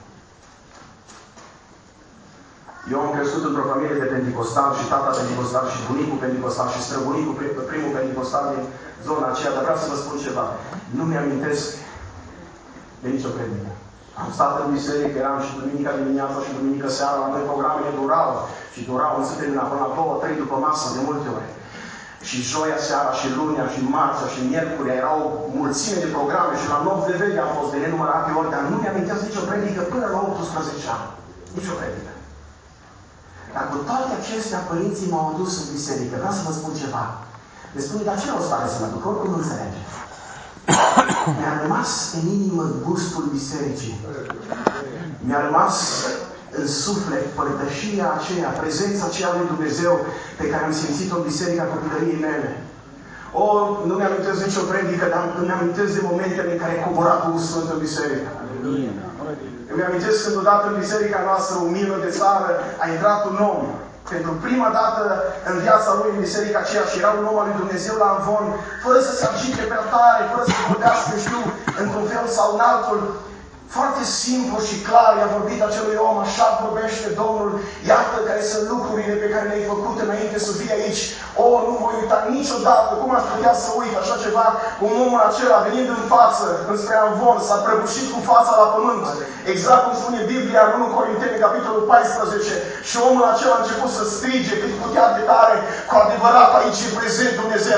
Eu am crescut într-o familie de pentecostal și tata pentecostal și bunicul pentecostal și străbunicul primul pentecostal din zona aceea, dar vreau să vă spun ceva. Nu mi-amintesc de nicio predică. Am stat în biserică, eram și duminica dimineața și duminică seara, la noi programele durau și durau în săptămâna până la două, trei după masă, de multe ori. Și joia seara, și lunea, și marțea, și miercurea erau mulțime de programe și la nopți de veche am fost de nenumărate ori, dar nu mi-amintesc nicio predică până la optsprezece ani. Nicio predică. Dar cu toate acestea, părinții m-au adus în biserică. Vreau să vă spun ceva. Le spune, dar ce rost are să mă duc? Oricum nu înțelege. Mi-a rămas în inimă gustul bisericii. Mi-a rămas în suflet părtășia aceea, prezența aceea lui Dumnezeu pe care am simțit-o în biserica copilăriei mele. O, nu mi-amintesc nicio predică, dar îmi amintesc de momentele în care a coborat Duhul Sfânt în biserică. Îmi amintesc când odată în biserica noastră, umilă de țară, a intrat un om. Pentru prima dată în viața lui în biserica aceea și era un om al lui Dumnezeu la amvon, fără să se agite prea tare, fără să vorbească, știu, într-un fel sau în altul. Foarte simplu și clar i-a vorbit acelui om, așa vorbește Domnul, iată care sunt lucrurile pe care le-ai făcut înainte să fii aici. O, nu voi uita niciodată, cum aș putea să uit așa ceva, cum omul acela venind în față, înspre amvon, s-a prăbușit cu fața la pământ. Exact cum spune Biblia în unu Corinteni, capitolul paisprezece, și omul acela a început să strige cât putea de tare, cu adevărat aici e prezent Dumnezeu.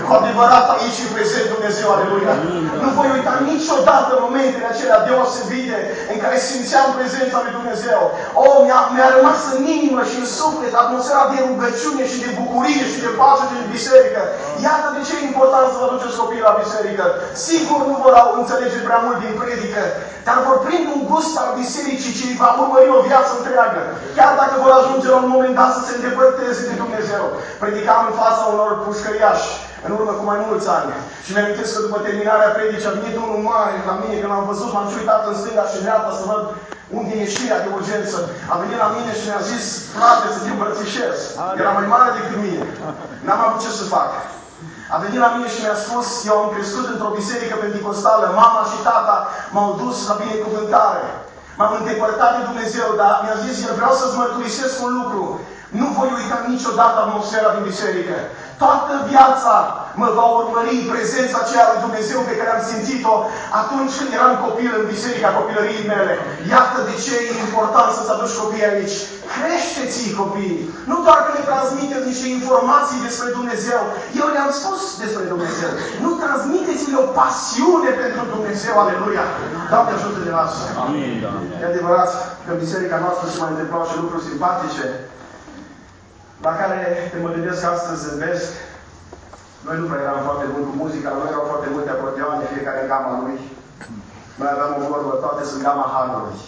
Cu adevărat aici e prezent Dumnezeu, aleluia. Nu voi uita niciodată momentele acelea deosebite în care simțeam prezența lui Dumnezeu. Oh, mi-a, mi-a rămas în inimă și în suflet atmosfera de rugăciune și de bucurie și de pace din biserică. Iată de ce e important să vă duceți copiii la biserică. Sigur nu vor înțelege prea mult din predică, dar vor prinde un gust al bisericii ce îi va urmări o viață întreagă. Chiar dacă vor ajunge la un moment dat să se îndepărteze de Dumnezeu. Predicam în fața unor pușcăriași în urmă cu mai mulți ani. Și mi-am amintesc că după terminarea predicii a venit unul mare la mine, când l-am văzut, m-am uitat în stânga și în dreapta să văd unde e ieșirea de urgență. A venit la mine și mi-a zis, frate, să te îmbrățișez. Era mai mare decât mine. N-am avut ce să fac. A venit la mine și mi-a spus, eu am crescut într-o biserică penticostală, mama și tata m-au dus la binecuvântare. M-am îndepărtat de Dumnezeu, dar mi-a zis, eu vreau să-ți mărturisesc un lucru. Nu voi uita niciodată atmosfera din biserică. Toată viața mă va urmări prezența aceea lui Dumnezeu pe care am simțit-o atunci când eram copil în biserica copilăriei mele. Iată de ce e important să-ți aduci copiii aici. Creșteți-i copiii. Nu doar că le transmiteți niște informații despre Dumnezeu. Eu le-am spus despre Dumnezeu. Nu transmiteți-le o pasiune pentru Dumnezeu. Aleluia! Doamne ajută de asta. Amin, Doamne. E adevărat că în biserica noastră se mai întâmplau și lucruri simpatice la care, când mă gândesc astăzi, zâmbesc. Noi nu prea eram foarte buni cu muzica, noi erau foarte multe acordeoane, fiecare în gama lui. Noi aveam o vorbă, toate sunt gama harului.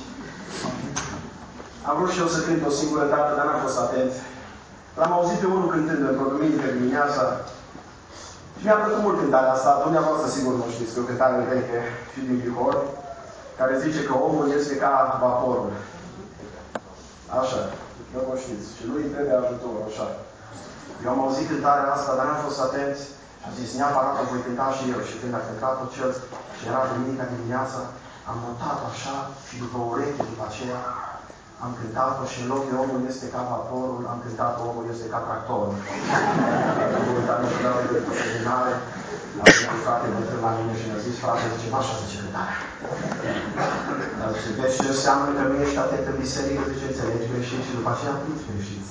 Am vrut și eu să cânt o singură dată, dar n-am fost atent. L-am auzit pe unul cântând într-o duminică dimineața și mi-a plăcut mult cântarea asta. Dumneavoastră sigur nu știți, că o cântare veche și din Bihor, care zice că omul este ca vaporul. Așa. Nu vă știți. Și lui trebuie ajutor, așa. Eu am auzit cântarea asta, dar n-am fost atent. Și am zis, neapărat o voi cânta și eu. Și când a cântat-o cel, și era duminica dimineața, am notat așa și după ureche, după aceea, am cântat-o și în loc de omul este ca vaporul, am cântat omul este ca tractorul. Am uitat niciodată de după terminare, am venit un frate bătrân la mine și mi-a zis, frate, zice, nu așa zice cântarea. Dar zice, vezi ce înseamnă că nu ești atent în biserică, zice, înțelegi greșit și după aceea plâți greșit.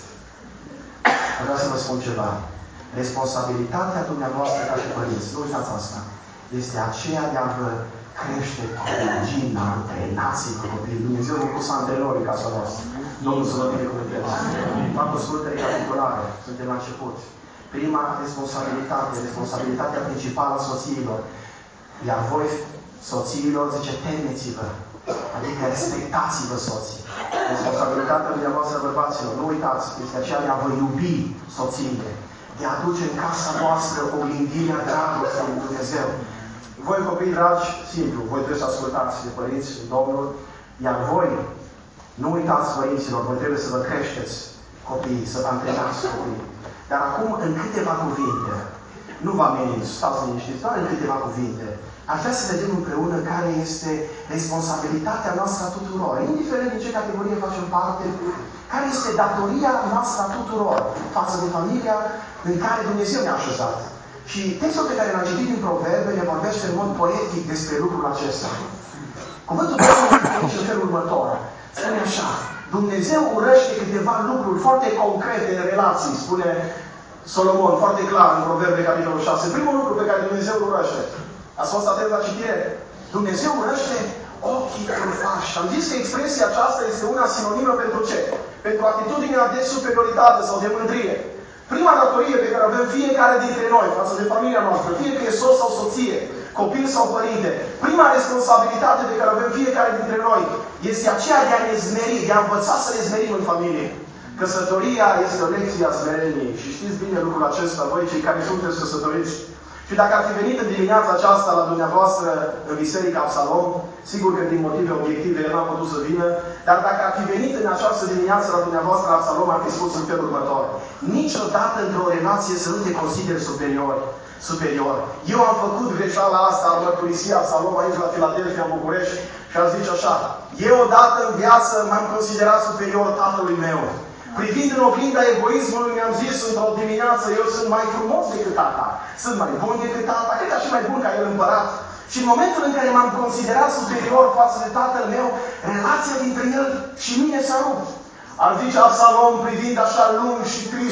Vreau să vă spun ceva. Responsabilitatea dumneavoastră ca și părinți, nu uitați asta, este aceea de a vă crește copiii, antrenați-vă copiii. Dumnezeu vă pus antrenori în casa voastră. Domnul să vă binecuvânteze. Fac o scurtă recapitulare. Suntem la început. Prima responsabilitate, responsabilitatea principală a soțiilor. Iar voi, soțiilor, zice, temeți-vă. Adică respectați-vă soții. Responsabilitatea dumneavoastră, bărbaților, nu uitați, este aceea de a vă iubi soțiile. De a aduce în casa voastră oglindirea dragostei lui Dumnezeu. Voi, copii dragi, simplu, voi trebuie să ascultați de părinți, Domnul, iar voi, nu uitați, părinților, voi trebuie să vă creșteți copiii, să vă antrenați copiii. Dar acum, în câteva cuvinte, nu vă ameninți, stați liniștiți, doar în câteva cuvinte, aș vrea să vedem împreună care este responsabilitatea noastră a tuturor, indiferent din ce categorie facem parte, care este datoria noastră a tuturor față de familia în care Dumnezeu ne-a așezat. Și textul pe care l-am citit din Proverbe ne vorbește în mod poetic despre lucrul acesta. Cuvântul Domnului aici în felul următor. Spune așa, Dumnezeu urăște câteva lucruri foarte concrete în relații, spune Solomon foarte clar în Proverbe capitolul șase. Primul lucru pe care Dumnezeu îl urăște. Ați fost atent la citire? Dumnezeu urăște ochii trufași. Am zis că expresia aceasta este una sinonimă pentru ce? Pentru atitudinea de superioritate sau de mândrie. Prima datorie pe care o avem fiecare dintre noi față de familia noastră, fie că e soț sau soție, copil sau părinte, prima responsabilitate pe care o avem fiecare dintre noi este aceea de a ne zmeri, de a învăța să ne zmerim în familie. Căsătoria este o lecție a smereniei și știți bine lucrul acesta, voi cei care sunteți căsătoriți. Și dacă ar fi venit în dimineața aceasta la dumneavoastră în Biserica Absalom, sigur că din motive obiective el n-a putut să vină, dar dacă ar fi venit în această dimineață la dumneavoastră la Absalom, ar fi spus în felul următor. Niciodată într-o relație să nu te consideri superior. superior. Eu am făcut greșeala asta, am mărturisit Absalom aici la Filadelfia, în București, și am zis așa. Eu odată în viață m-am considerat superior tatălui meu. Privind în oglinda egoismului, mi-am zis într-o dimineață, eu sunt mai frumos decât tata, sunt mai bun decât tata, cred că și mai bun ca el împărat. Și în momentul în care m-am considerat superior față de tatăl meu, relația dintre el și mine s-a rupt. Ar zice Absalom, privind așa lung și trist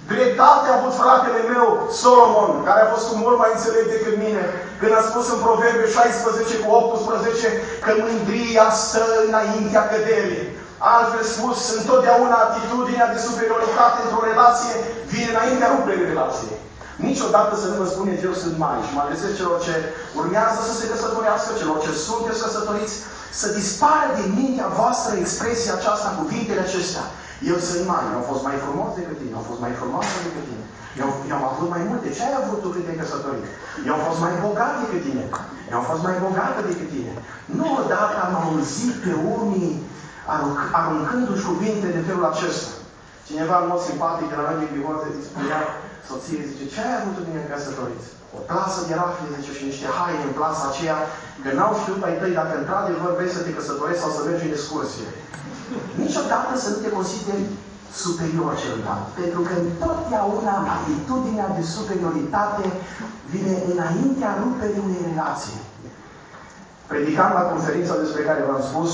Dreptate a avut fratele meu, Solomon, care a fost mult mai înțelept decât mine, când a spus în Proverbe șaisprezece cu optsprezece că mândria stă înaintea căderii. Altfel spus, întotdeauna atitudinea de superioritate într-o relație vine înaintea ruperii relației. Niciodată să nu vă spuneți eu sunt mai. Și mă adresez celor ce urmează să se căsătorească, celor ce sunteți căsătoriți, să dispară din mintea voastră expresia aceasta, cuvintele acestea. Eu sunt mai, eu am fost mai frumos decât tine, eu am fost mai frumoasă decât tine. Eu, eu am avut mai multe. Ce ai avut tu când te-ai căsătorit? Eu am fost mai bogat decât tine. Eu am fost mai bogată decât tine. Nu odată am auzit pe unii aruncându-și cuvinte de felul acesta. Cineva în mod simpatic de la noi din Bihor spunea soției, zice, ce ai avut tu din căsătorit? O plasă de rafie, zice, și niște haine în plasa aceea, că n-au știut ai tăi dacă într-adevăr vrei să te căsătorești sau să mergi în excursie. Niciodată să nu te consideri superior celuilalt. Pentru că întotdeauna atitudinea de superioritate vine înaintea ruperii unei relații. Predicam la conferința despre care v-am spus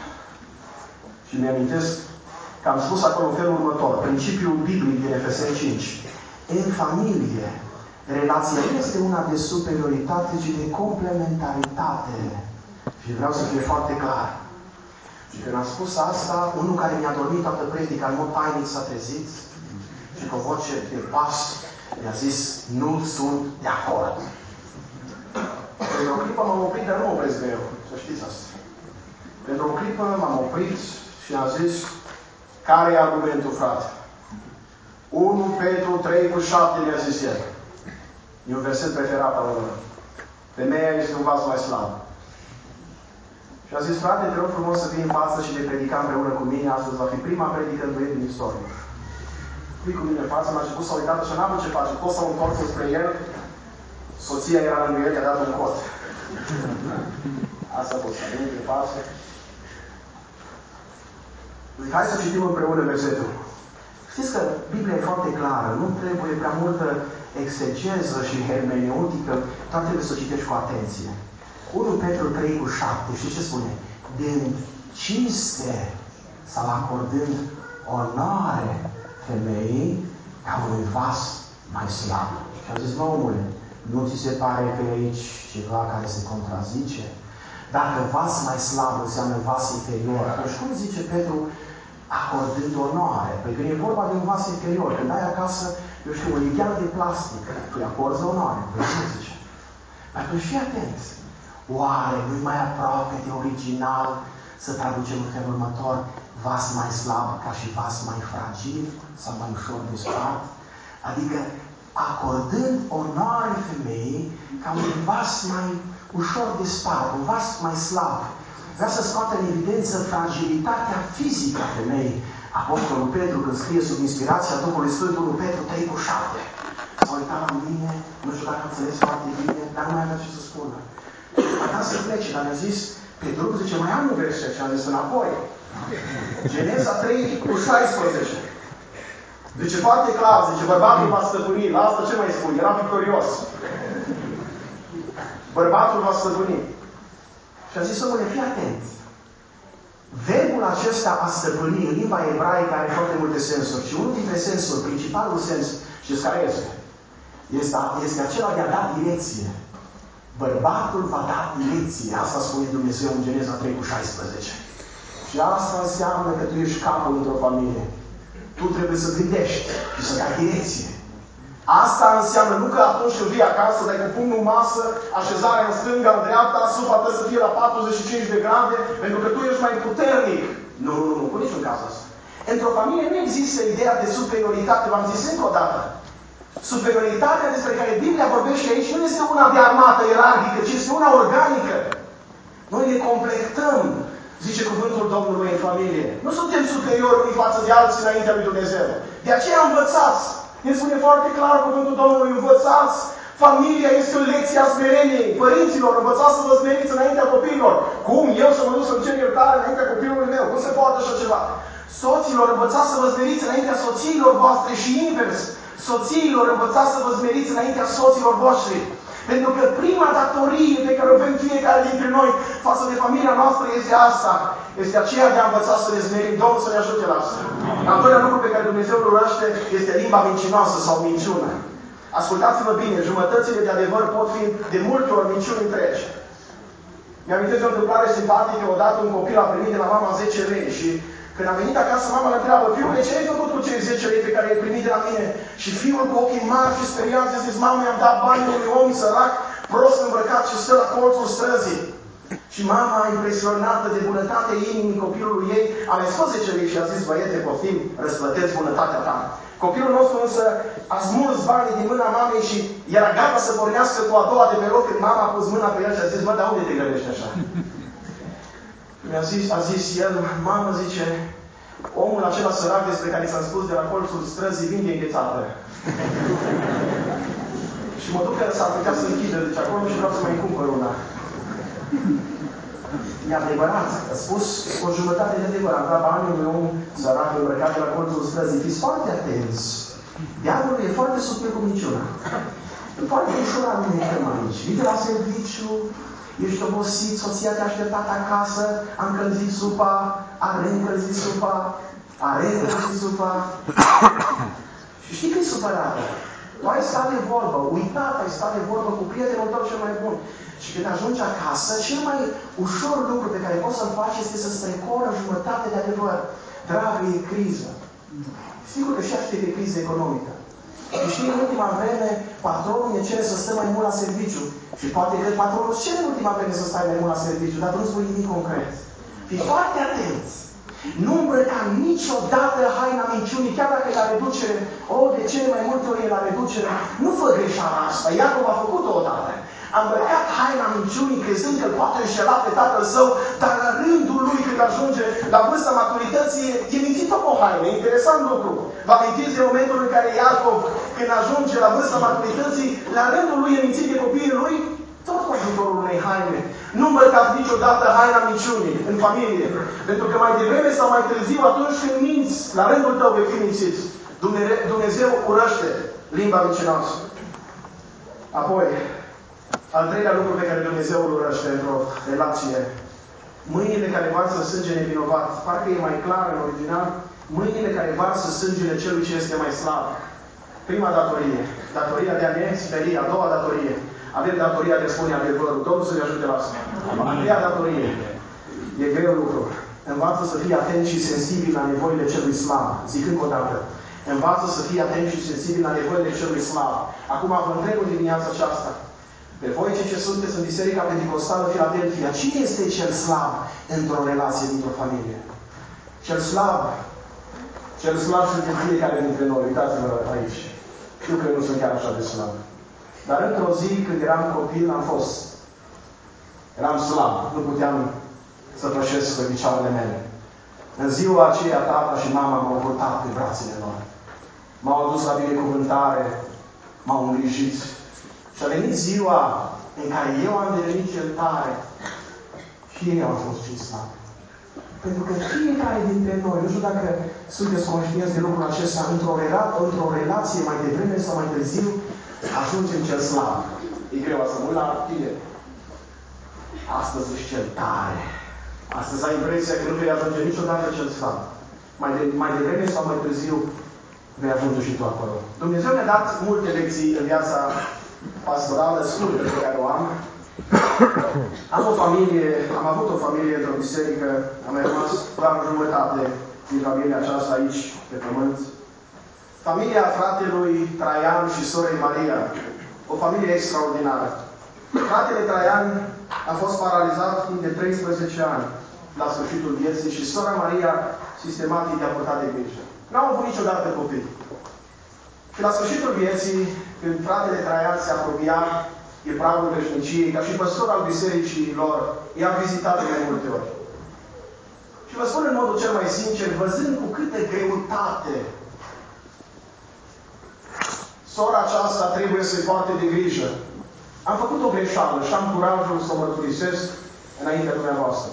și mi-amintesc că am spus acolo în felul următor. Principiul biblic din Efeseni cinci. În familie, relația nu este una de superioritate, ci de complementaritate. Și vreau să fie foarte clar. Și când am spus asta, unul care mi-a dormit toată predica în mod tainic s-a trezit și cu o voce de pas mi-a zis, nu sunt de acord. Pentru o clipă m-am oprit, dar nu mă opresc de eu. Să știți asta. Pentru o clipă m-am oprit și am zis, care e argumentul, frate? unu Petru trei cu șapte mi-a zis el. E un verset preferat al lor. Femeia este un vas mai slab. Și a zis, frate, te rog frumos să vii în față și ne predica împreună cu mine. Astăzi va fi prima predică înduiet din istorie. Vii cu mine în față, m-a început să a uitat și n-am avut ce face. Tot s-a întors spre el. Soția era lângă el, i-a dat un cot. Asta pot să vin în față. Zic, hai să citim împreună versetul. Știți că Biblia e foarte clară. Nu trebuie prea multă exegeză și hermeneutică. Doar trebuie să o citești cu atenție. unu Petru trei cu șapte. Și ce spune? Din cinste sau acordând onoare femeii ca unui vas mai slab. Și a zis, mă omule, nu ți se pare că e aici ceva care se contrazice? Dacă vas mai slab înseamnă vas inferior, atunci cum zice Petru acordând onoare? Păi când e vorba de un vas inferior, când ai acasă, eu știu, un lighean de plastic, tu îi acorzi onoare. Păi nu zice. Atunci fii atent. Oare nu-i mai aproape de original să traducem în felul următor vas mai slab ca și vas mai fragil sau mai ușor de spart? Adică acordând onoare femeii ca un vas mai ușor de spart, un vas mai slab. Vrea să scoată în evidență fragilitatea fizică a femeii. Apostolul Petru, când scrie sub inspirația Duhului Sfânt, unu Petru trei cu șapte. S-a uitat la mine, nu știu dacă înțeles foarte bine, dar nu mai avea ce să spună. A dat să plece, dar mi-a zis, pe drum, zice, mai am un verset. Și am zis, înapoi. Geneza trei cu șaisprezece. Zice, foarte clar, zice, bărbatul va stăpâni. La asta ce mai spun? Era victorios. Bărbatul va stăpâni. Și a zis, omule, fii atent. Verbul acesta a stăpâni în limba ebraică are foarte multe sensuri. Și unul dintre sensuri, principalul sens, știți care este? Este, este acela de a da direcție. Bărbatul va da direcție. Asta spune Dumnezeu în Geneza trei cu șaisprezece. Și asta înseamnă că tu ești capul într-o familie. Tu trebuie să gândești și să dai direcție. Asta înseamnă nu că atunci când vii acasă, dai cu pumnul în masă, așezarea în stânga, în dreapta, supa trebuie să fie la patruzeci și cinci de grade, pentru că tu ești mai puternic. Nu, nu, nu, cu niciun caz asta. Într-o familie nu există ideea de superioritate, v-am zis încă o dată. Superioritatea despre care Biblia vorbește aici nu este una de armată ierarhică, ci este una organică. Noi ne completăm, zice cuvântul Domnului în familie. Nu suntem superiori unii față de alții înaintea lui Dumnezeu. De aceea învățați. Ne spune foarte clar cuvântul Domnului, învățați. Familia este o lecție a smereniei. Părinților, învățați să vă smeriți înaintea copiilor. Cum? Eu să mă duc să-mi cer iertare înaintea copilului meu. Cum se poate așa ceva? Soților, învățați să vă smeriți înaintea soțiilor voastre și invers. Soțiilor, învățați să vă smeriți înaintea soților voștri. Pentru că prima datorie pe care o avem fiecare dintre noi față de familia noastră este asta. Este aceea de a învăța să ne zmerim. Domnul să ne ajute la asta. Al doilea lucru pe care Dumnezeu îl urăște este limba mincinoasă sau minciună. Ascultați-mă bine, jumătățile de adevăr pot fi de multe ori minciuni întregi. Mi-amintesc de o întâmplare simpatică, odată un copil a primit de la mama zece lei și când a venit acasă, mama îl întreabă, fiule, ce ai făcut cu cei zece lei pe care i-ai primit de la mine? Și fiul cu ochii mari și speriat a zis, mamă, i-am dat banii unui om sărac, prost îmbrăcat și stă la colțul străzii. Și mama, impresionată de bunătatea inimii copilului ei, a mai scos zece lei și a zis, băiete, poftim, răsplăteți bunătatea ta. Copilul nostru însă a smuls banii din mâna mamei și era gata să pornească cu a doua de pe loc când mama a pus mâna pe el și a zis, mă, dar unde te grăbești așa? Mi-a zis, a zis el, mamă, zice, omul acela sărac despre care ți-am spus de la colțul străzii vinde înghețată. Și mă duc că s-ar putea să închidă, deci acolo și vreau să mai cumpăr una. E adevărat, a spus o jumătate de adevăr. Am dat banii unui om sărac îmbrăcat de la colțul străzii. Fiți foarte atenți. Diavolul e foarte subtil cu minciuna. E foarte ușor alunecăm aici. Vii de la serviciu, ești obosit, soția te-a așteptat acasă, a încălzit supa, a reîncălzit supa, a reîncălzit supa. Și știi că e supărată. Tu ai stat de vorbă, uitat, ai stat de vorbă cu prietenul tău cel mai bun. Și când ajungi acasă, cel mai ușor lucru pe care poți să-l faci este să strecoră jumătate de adevăr. Dragă, e criză. Sigur că și aștept e criză economică. Și știi, în ultima vreme, patronul ne cere să stăm mai mult la serviciu. Și poate că patronul îți cere în ultima vreme să stai mai mult la serviciu, dar nu spui nimic concret. Fii foarte atenți. Nu îmbrăca niciodată haina minciunii, chiar dacă e la reducere, o, de cele mai multe ori e la reducere. Nu fă greșeala asta. Iacov a făcut-o odată. A îmbrăcat haina minciunii crezând că îl poate înșela pe tatăl său, dar la rândul lui când ajunge la vârsta maturității, e mințit tot o haină. Interesant lucru. Vă amintiți de momentul în care Iacov, când ajunge la vârsta maturității, la rândul lui e mințit de copiii lui? Tot cu ajutorul unei haine. Nu îmbrăcați niciodată haina minciunii în familie. Pentru că mai devreme sau mai târziu, atunci când minți, la rândul tău vei fi mințit. Dumnezeu urăște limba mincinoasă. Apoi, al treilea lucru pe care Dumnezeu îl urăște într-o relație. Mâinile care varsă sânge nevinovat. Parcă e mai clar în original. Mâinile care varsă sângele celui ce este mai slab. Prima datorie. Datoria de a ne speri. A doua datorie. Avem datoria de a spune adevărul. Domnul să ne ajute la asta. A treia datorie. E greu lucru. Învață să fii atent și sensibil la nevoile celui slab. Zic încă o dată. Învață să fii atent și sensibil la nevoile celui slab. Acum vă întreb în dimineața aceasta. Pe voi, cei ce sunteți în Biserica Pentecostală Filadelfia, cine este cel slab într-o relație, dintr-o familie? Cel slab. Cel slab sunt în fiecare dintre noi. Uitați-vă aici. Știu că eu nu sunt chiar așa de slab. Dar într-o zi, când eram copil, am fost. Eram slab. Nu puteam să pășesc pe picioarele mele. În ziua aceea, tata și mama m-au purtat pe brațele lor. M-au adus la binecuvântare. M-au îngrijit. Și a venit ziua în care eu am devenit cel tare și ei au fost cei slabi. Pentru că fiecare dintre noi, nu știu dacă sunteți conștienți de lucrul acesta, într-o, rela- într-o relație mai devreme sau mai târziu, ajungem cel slab. E greu să mă uit la tine. Astăzi ești cel tare. Astăzi ai impresia că nu vei ajunge niciodată cel slab. Mai, de, mai devreme sau mai târziu vei ajunge și tu acolo. Dumnezeu ne-a dat multe lecții în viața pastorală scurtă pe care o am. Am o familie, am avut o familie într-o biserică, am mai rămas doar jumătate din familia aceasta aici, pe pământ. Familia fratelui Traian și sorei Maria. O familie extraordinară. Fratele Traian a fost paralizat timp de treisprezece ani la sfârșitul vieții și sora Maria sistematic i-a purtat de grijă. N-au avut niciodată copii. Și la sfârșitul vieții, când fratele Traian se apropia de pragul veșniciei, ca și păstor al bisericii lor, i-a vizitat de mai multe ori. Și vă spun în modul cel mai sincer, văzând cu câtă greutate sora aceasta trebuie să-i poarte de grijă. Am făcut o greșeală și am curajul să o mărturisesc înaintea dumneavoastră.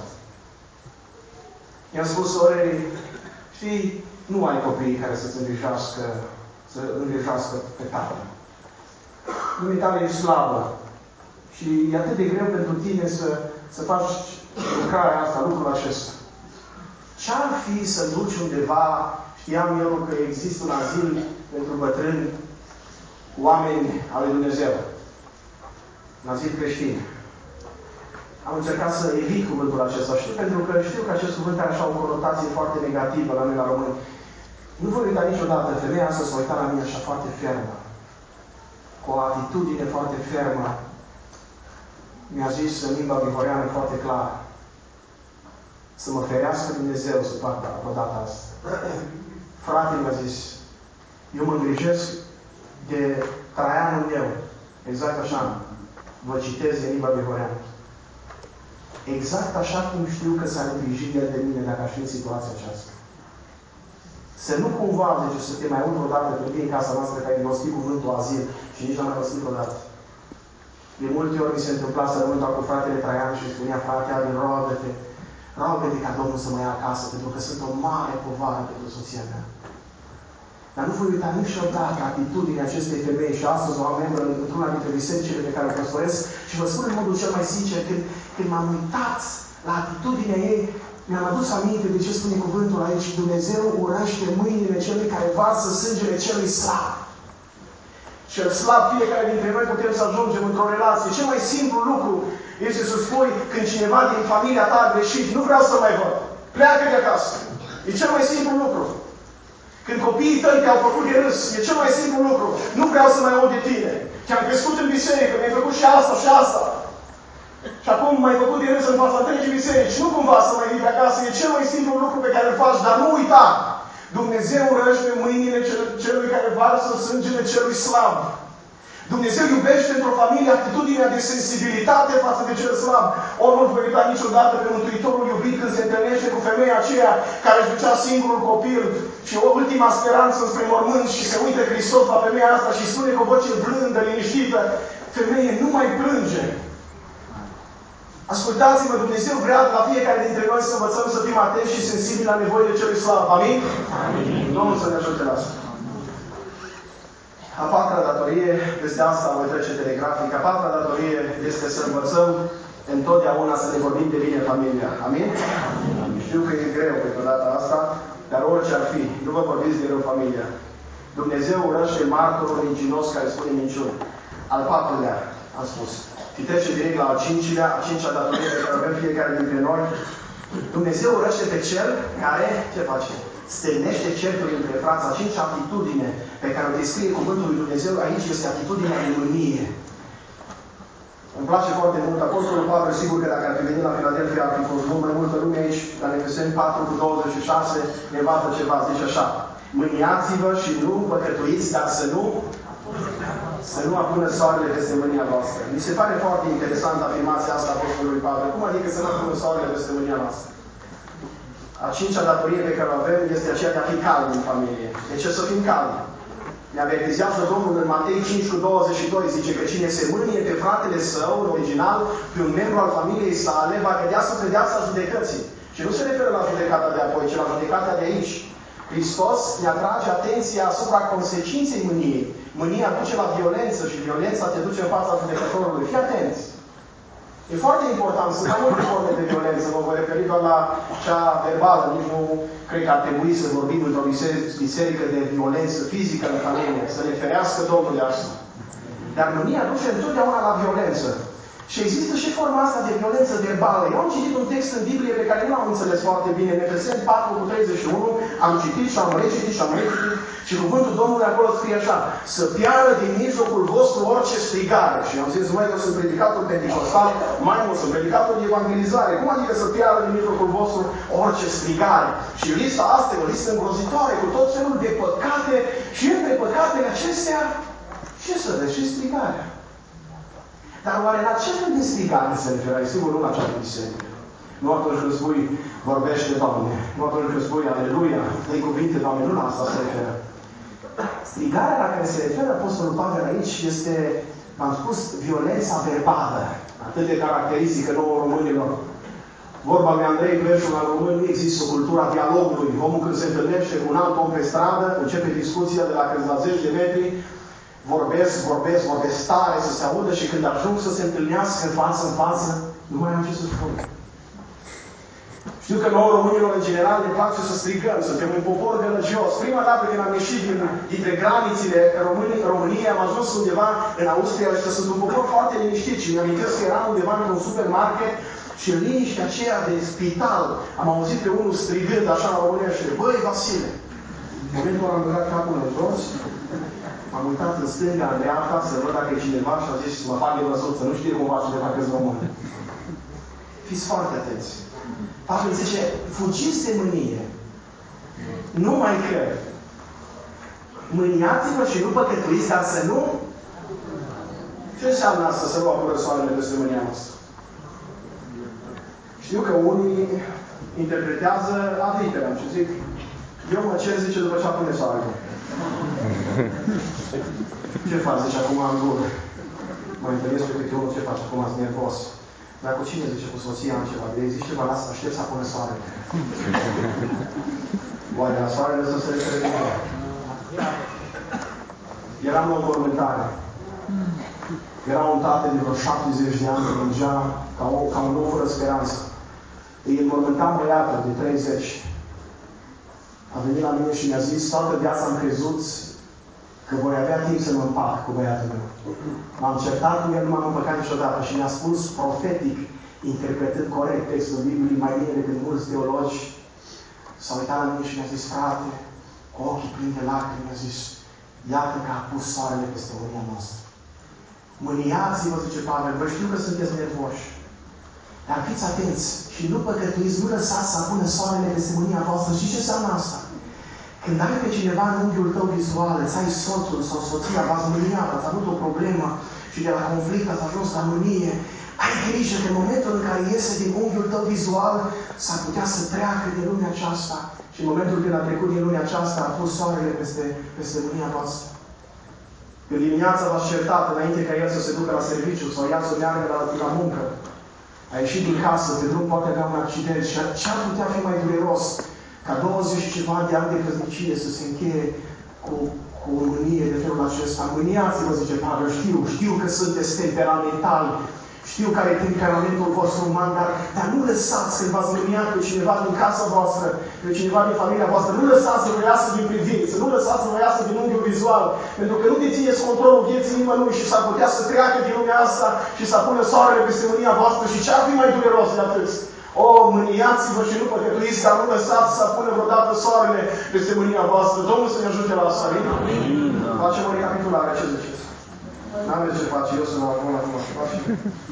I-am spus sorei, știi, nu ai copii care să-ți îngrijească, să îngrijească pe tată. Dumitale e slabă. Și e atât de greu pentru tine să, să faci lucrarea asta, lucrul acesta. Ce-ar fi să duci undeva, știam eu că există un azil pentru bătrâni, oameni al lui Dumnezeu. Un azil creștin. Am încercat să evit cuvântul acesta. Știu, pentru că știu că acest cuvânt are așa o conotație foarte negativă la noi la români. Nu voi uita niciodată. Femeia asta s-a uitat la mine așa foarte fermă. Cu o atitudine foarte fermă. Mi-a zis în limba vihoreană foarte clar. Să mă ferească Dumnezeu să facă odată asta. Frate, mi-a zis, eu mă îngrijesc de traianul meu. Exact așa. Vă citez în limba vihoreană. Exact așa cum știu că s-ar îngriji el de mine dacă aș fi în situația aceasta. Să nu cumva, zice, să te mai aud odată când vii în casa noastră că ai rostit cuvântul azil și nici n-am mai rostit odată. De multe ori mi se întâmpla să rămân doar cu fratele Traian și îmi spunea, frate, Adi, rogă-te, rogă-te ca Domnul să mă ia acasă, pentru că sunt o mare povară pentru soția mea. Dar nu voi uita niciodată atitudinea acestei femei și astăzi o am membră într-una dintre bisericile pe care o păstoresc și vă spun în modul cel mai sincer, când, când m-am uitat la atitudinea ei, mi-am adus aminte de ce spune cuvântul aici. Dumnezeu urăște mâinile celui care varsă sângele celui slab. Cel slab, fiecare dintre noi putem să ajungem într-o relație. Cel mai simplu lucru este să spui când cineva din familia ta a greșit, nu vreau să mai văd. Pleacă de acasă. E cel mai simplu lucru. Când copiii tăi te-au făcut de râs, e cel mai simplu lucru. Nu vreau să mai aud de tine. Te-am crescut în biserică, mi-ai făcut și asta și asta. Și acum m-ai făcut de râs în fața întregii biserici. Nu cumva să mai vii de acasă. E cel mai simplu lucru pe care îl faci, dar nu uita. Dumnezeu urăște mâinile celui care varsă sângele celui slab. Dumnezeu iubește într-o familie atitudinea de sensibilitate față de cel slab. Ori nu voi uita niciodată pe Mântuitorul iubit când se întâlnește cu femeia aceea care își ducea singurul copil și o ultima speranță spre mormânt și se uită Hristos la femeia asta și spune cu o voce blândă, liniștită, femeie, nu mai plânge. Ascultați-mă, Dumnezeu vrea de la fiecare dintre noi să învățăm să fim atenți și sensibili la nevoile celui slab. Amin? Amin. Domnul să ne ajute la asta. A patra datorie, peste asta voi trece telegrafic, a patra datorie este să învățăm întotdeauna să ne vorbim de bine familia. Amin? Amin. Știu că e greu pe data asta, dar orice ar fi, nu vă vorbiți de rău familia. Dumnezeu urăște martorul mincinos care spune minciuni. Al patrulea, am spus. Și trece direct la al cincilea, a cincea datorie pe care avem fiecare dintre noi. Dumnezeu urăște pe cel care, ce face? Stârnește certuri între frați. A cincea atitudine pe care o descrie cuvântul lui Dumnezeu aici este atitudinea de mânie. Îmi place foarte mult. Apostolul Pavel, sigur că dacă ar fi venit la Filadelfia, ar fi fost mult mai multă lume aici, la Efeseni patru cu douăzeci și șase, ne învață ceva, zice așa. Mâniați-vă și nu păcătuiți, dar să nu să nu apună soarele peste mânia voastră. Mi se pare foarte interesant afirmația asta a Apostolului Pavel. Cum adică să nu apună soarele peste mânia noastră? A cincea datorie pe care o avem este aceea de a fi calmi în familie. De ce să fim calmi? Ne avertizează Domnul în Matei cinci cu douăzeci și doi, zice că cine se mânie pe fratele său, în original, pe un membru al familiei sale, va cădea sub pedeapsa judecății. Și nu se referă la judecata de apoi, ci la judecata de aici. Hristos ne atrage atenția asupra consecinței mâniei. Mânia duce la violență și violența te duce în fața judecătorului. Fii atenți! E foarte important, sunt mai multe forme de violență, mă voi referi doar la cea verbală, nici nu cred că ar trebui să vorbim într-o biserică de violență fizică în familie, să ne ferească Domnul de asta. Dar mânia duce întotdeauna la violență. Și există și forma asta de violență verbală. Eu am citit un text în Biblie pe care nu am înțeles foarte bine, în Efeseni patru cu treizeci și unu, am citit și am recitit și am recitit și cuvântul Domnului acolo scrie așa: să piară din mijlocul vostru orice strigare. Și am zis, măi, eu sunt predicatul pentecostal, mai mult, sunt predicatul de evangelizare. Cum adică să piară din mijlocul vostru orice strigare? Și lista asta e o listă îngrozitoare cu tot felul de păcate și între păcatele acestea, ce să vezi? Și strigarea. Dar oare la ce fel de strigare se referă? Sigur, nu la cea de biserică. Nu atunci când spui, vorbește, Doamne. Nu atunci când spui, aleluia, dă-i cuvinte, Doamne. Nu la asta se referă. Strigarea la care se referă Apostolul Pavel aici este, v-am spus, violența verbală. Atât de caracteristică nouă românilor. Vorba lui Andrei Gleșu, la român, nu există cultura dialogului. Omul când se întâlnește cu un alt om pe stradă, începe discuția de la câțiva zeci de metri, vorbesc, vorbesc, vorbesc tare, să se audă și când ajung să se întâlnească față în față, nu mai am ce să spun. Știu că nouă românilor, în general, ne place să strigăm, suntem un popor gălăgios. Prima dată când am ieșit din, dintre granițele României, României, am ajuns undeva în Austria și sunt un popor foarte liniștit și mi-amintesc că eram undeva într-un supermarket și în liniștea aceea de spital am auzit pe unul strigând așa la românește: băi, Vasile! În momentul ăla am băgat capul în jos, m-am uitat în stânga, în dreapta, să văd dacă e cineva și am zis să mă fac de văzut, să nu știe cumva cineva că-s român. Fiți foarte atenți. Pavel zice, fugiți de mânie. Numai că mâniați-vă și nu păcătuiți, dar să nu... Ce înseamnă asta, să nu apură soarele peste mânia noastră? Știu că unii interpretează ad literam și zic, eu mă cer, zice, după ce apune soarele. Ce faci, zice, acum am gură? Mă întâlnesc pe câte unul, ce faci acum, sunt nervos. Dar cu cine, zice, cu soția am ceva de ei, zice, vă las, aștept să apune soarele. Oare la soarele să se refere? Eram la o mormântare. Era un tată de vreo șaptezeci de ani, plângea ca, o, ca un om fără speranță. Îi înmormântam băiatul de treizeci. A venit la mine și mi-a zis, toată viața am crezut că voi avea timp să mă împac cu băiatul meu. M-am certat cu el, nu m-am împăcat niciodată și mi-a spus profetic, interpretând corect textul Bibliei, mai bine decât mulți teologi, s-a uitat la mine și mi-a zis, frate, cu ochii plini de lacrimi, mi-a zis, iată că a pus soarele peste mânia noastră. Mâniați-vă, zice Pavel, vă știu că sunteți nervoși. Dar fiți atenți și nu păcătuiți, nu lăsați să apună soarele peste mânia voastră. Și ce înseamnă asta? Când ai pe cineva în unghiul tău vizual, îți ai soțul sau soția, v-ați mâniat, ați avut o problemă și de la conflict ați ajuns la mânie, ai grijă că în momentul în care iese din unghiul tău vizual, s-ar putea să treacă din lumea aceasta. Și în momentul când a trecut din lumea aceasta, a pus soarele peste, peste mânia voastră. Când dimineața v-ați certat înainte ca el să se ducă la serviciu sau ea să meargă la, la muncă, a ieșit din casă, pe drum poate avea un accident și ce ar putea fi mai dureros ca douăzeci și ceva de ani de căsnicie să se încheie cu, cu o mânie de felul acesta. Mâniați-vă, zice Pavel, știu, știu că sunteți temperamentali, știu care e temperamentul vostru uman, dar, dar nu lăsați când v-ați mâniat pe cineva din casa voastră, pe cineva din familia voastră, nu lăsați să vă iasă din privință, nu lăsați să vă iasă din unghiul vizual, pentru că nu dețineți controlul vieții nimănui și s-ar putea să treacă din lumea asta și să pună soarele peste mânia voastră și ce ar fi mai dureros de atât? O, mâniați-vă și nu păcătuiți, dar nu lăsați să pună vreodată soarele peste mânia voastră. Domnul să ne ajute la asta. Amin? Facem o recapitulare, ce ziceți? N-aveți ce face, eu sunt la acum, acum, facem.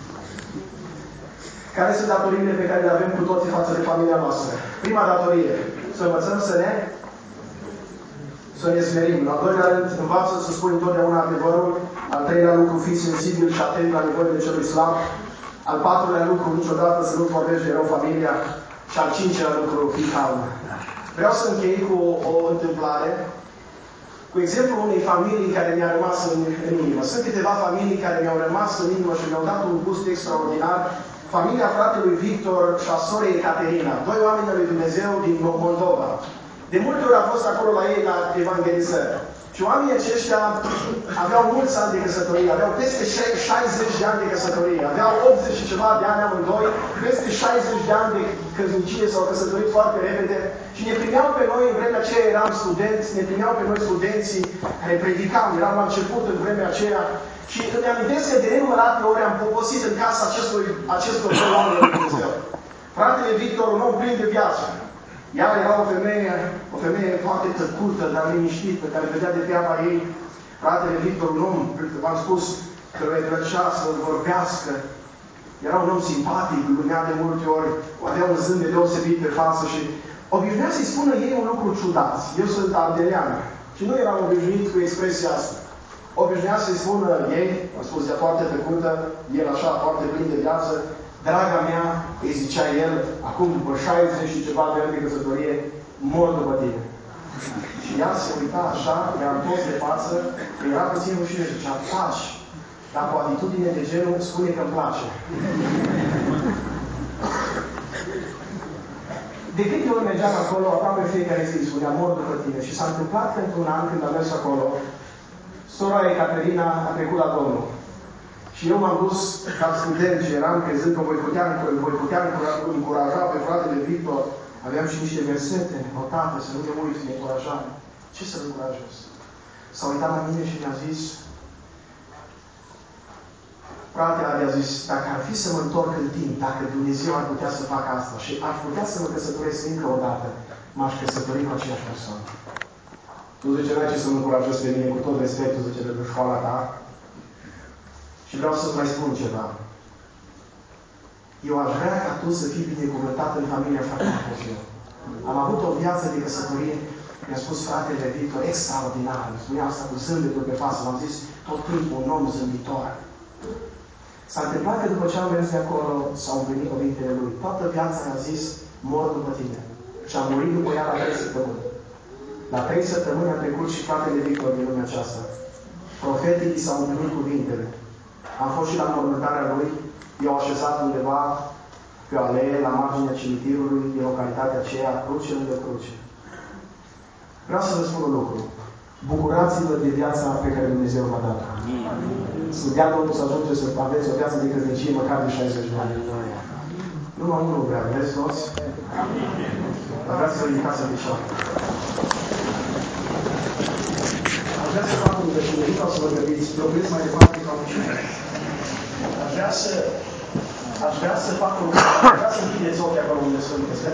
Care sunt datoriile pe care le avem cu toții față de familia noastră? Prima datorie, să învățăm să ne să ne smerim. În al doilea rând, învață să spui întotdeauna adevărul. Al treilea lucru, fii sensibil și atent la nevoile celui slab. Al patrulea lucru, niciodată să nu vorbești de rău familia. Și al cincelea lucru, fii calm. Vreau să închei cu o, o întâmplare, cu exemplul unei familii care mi-a rămas în, în inimă. Sunt câteva familii care mi-au rămas în inimă și mi-au dat un gust extraordinar. Familia fratelui Victor și a sorei Ecaterina, doi oameni al lui Dumnezeu din Moldova. De multe ori am fost acolo la ei la evangelizări. Și oamenii aceștia aveau mulți ani de căsătorie, aveau peste șaizeci de ani de căsătorie, aveau optzeci și ceva de ani amândoi, peste șaizeci de ani de căsnicie s-au căsătorit foarte repede și ne primeau pe noi, în vremea aceea eram studenți, ne primeau pe noi studenții care predicam, eram la început în vremea aceea și îmi amintesc că de nenumărate ori am poposit în casa acestui, acestor doi oameni de Dumnezeu. Fratele Victor, un om plin de viață. Ea era o femeie, o femeie foarte tăcută, dar liniștită, care vedea de treaba ei. Fratele Victor, un om, v-am spus, că îi plăcea să vorbească. Era un om simpatic, glumea de multe ori, avea un zâmbet deosebit pe față și obișnuia să-i spună ei un lucru ciudat. Eu sunt ardelean și nu eram obișnuit cu expresia asta. Obișnuia să-i spună ei, am spus de foarte tăcută, el așa, foarte plin de viață, draga mea, îi zicea el, acum după șaizeci și ceva de ani de căsătorie, mor după tine. Și ea se uita așa, i-a întors de față, că era puțin rușine și zicea, taci, dar cu atitudine de genul, spune că îmi place. De câte ori mergeam acolo, aproape fiecare zi îi spunea, mor după tine. Și s-a întâmplat că într-un an, când am mers acolo, Sora Ecaterina a trecut la Domnul. Și eu m-am dus ca student și eram crezând că voi putea, voi putea încuraja pe fratele Victor. Aveam și niște versete notate, să nu ne uit de încurajare. Ce să-l încurajez? S-a uitat la mine și mi-a zis, frate, a zis, dacă ar fi să mă întorc în timp, dacă Dumnezeu ar putea să facă asta și ar putea să mă căsătoresc încă o dată, m-aș căsători cu aceeași persoană. Tu zice, n-ai ce să mă încurajez pe mine, cu tot respectul, zice, de școala ta. Și vreau să-ți mai spun ceva. Eu aș vrea ca tu să fii binecuvântat în familia așa cum am fost eu. Am avut o viață de căsătorie, mi-a spus fratele Victor, extraordinar. Îmi spunea asta cu zâmbetul pe față. M-am zis, tot timpul un om zâmbitor. S-a întâmplat că după ce am mers de acolo, s-au împlinit cuvintele lui. Toată viața i-a zis, mor după tine. Și am murit după ea la trei săptămâni. La trei săptămâni a trecut și fratele Victor din lumea aceasta. Profetic i s-au împlinit cuvintele. Am fost și la mormântarea lui. I-au așezat undeva pe o alee, la marginea cimitirului, din localitatea aceea, cruce lângă cruce. Vreau să vă spun un lucru. Bucurați-vă de viața pe care Dumnezeu v-a dat-o. Să dea Domnul să ajunge să aveți o viață de căsnicie măcar de șaizeci de ani. Numai unul vrea, vreți toți? Dar vreau să vă ridicați în picioare. Aș vrea să fac un rugăciune, nu vreau să vă gândiți, locuiesc mai departe ca un cine. Aș vrea să, aș vrea să fac un rugăciune, aș vrea să închideți ochii acolo unde sunt.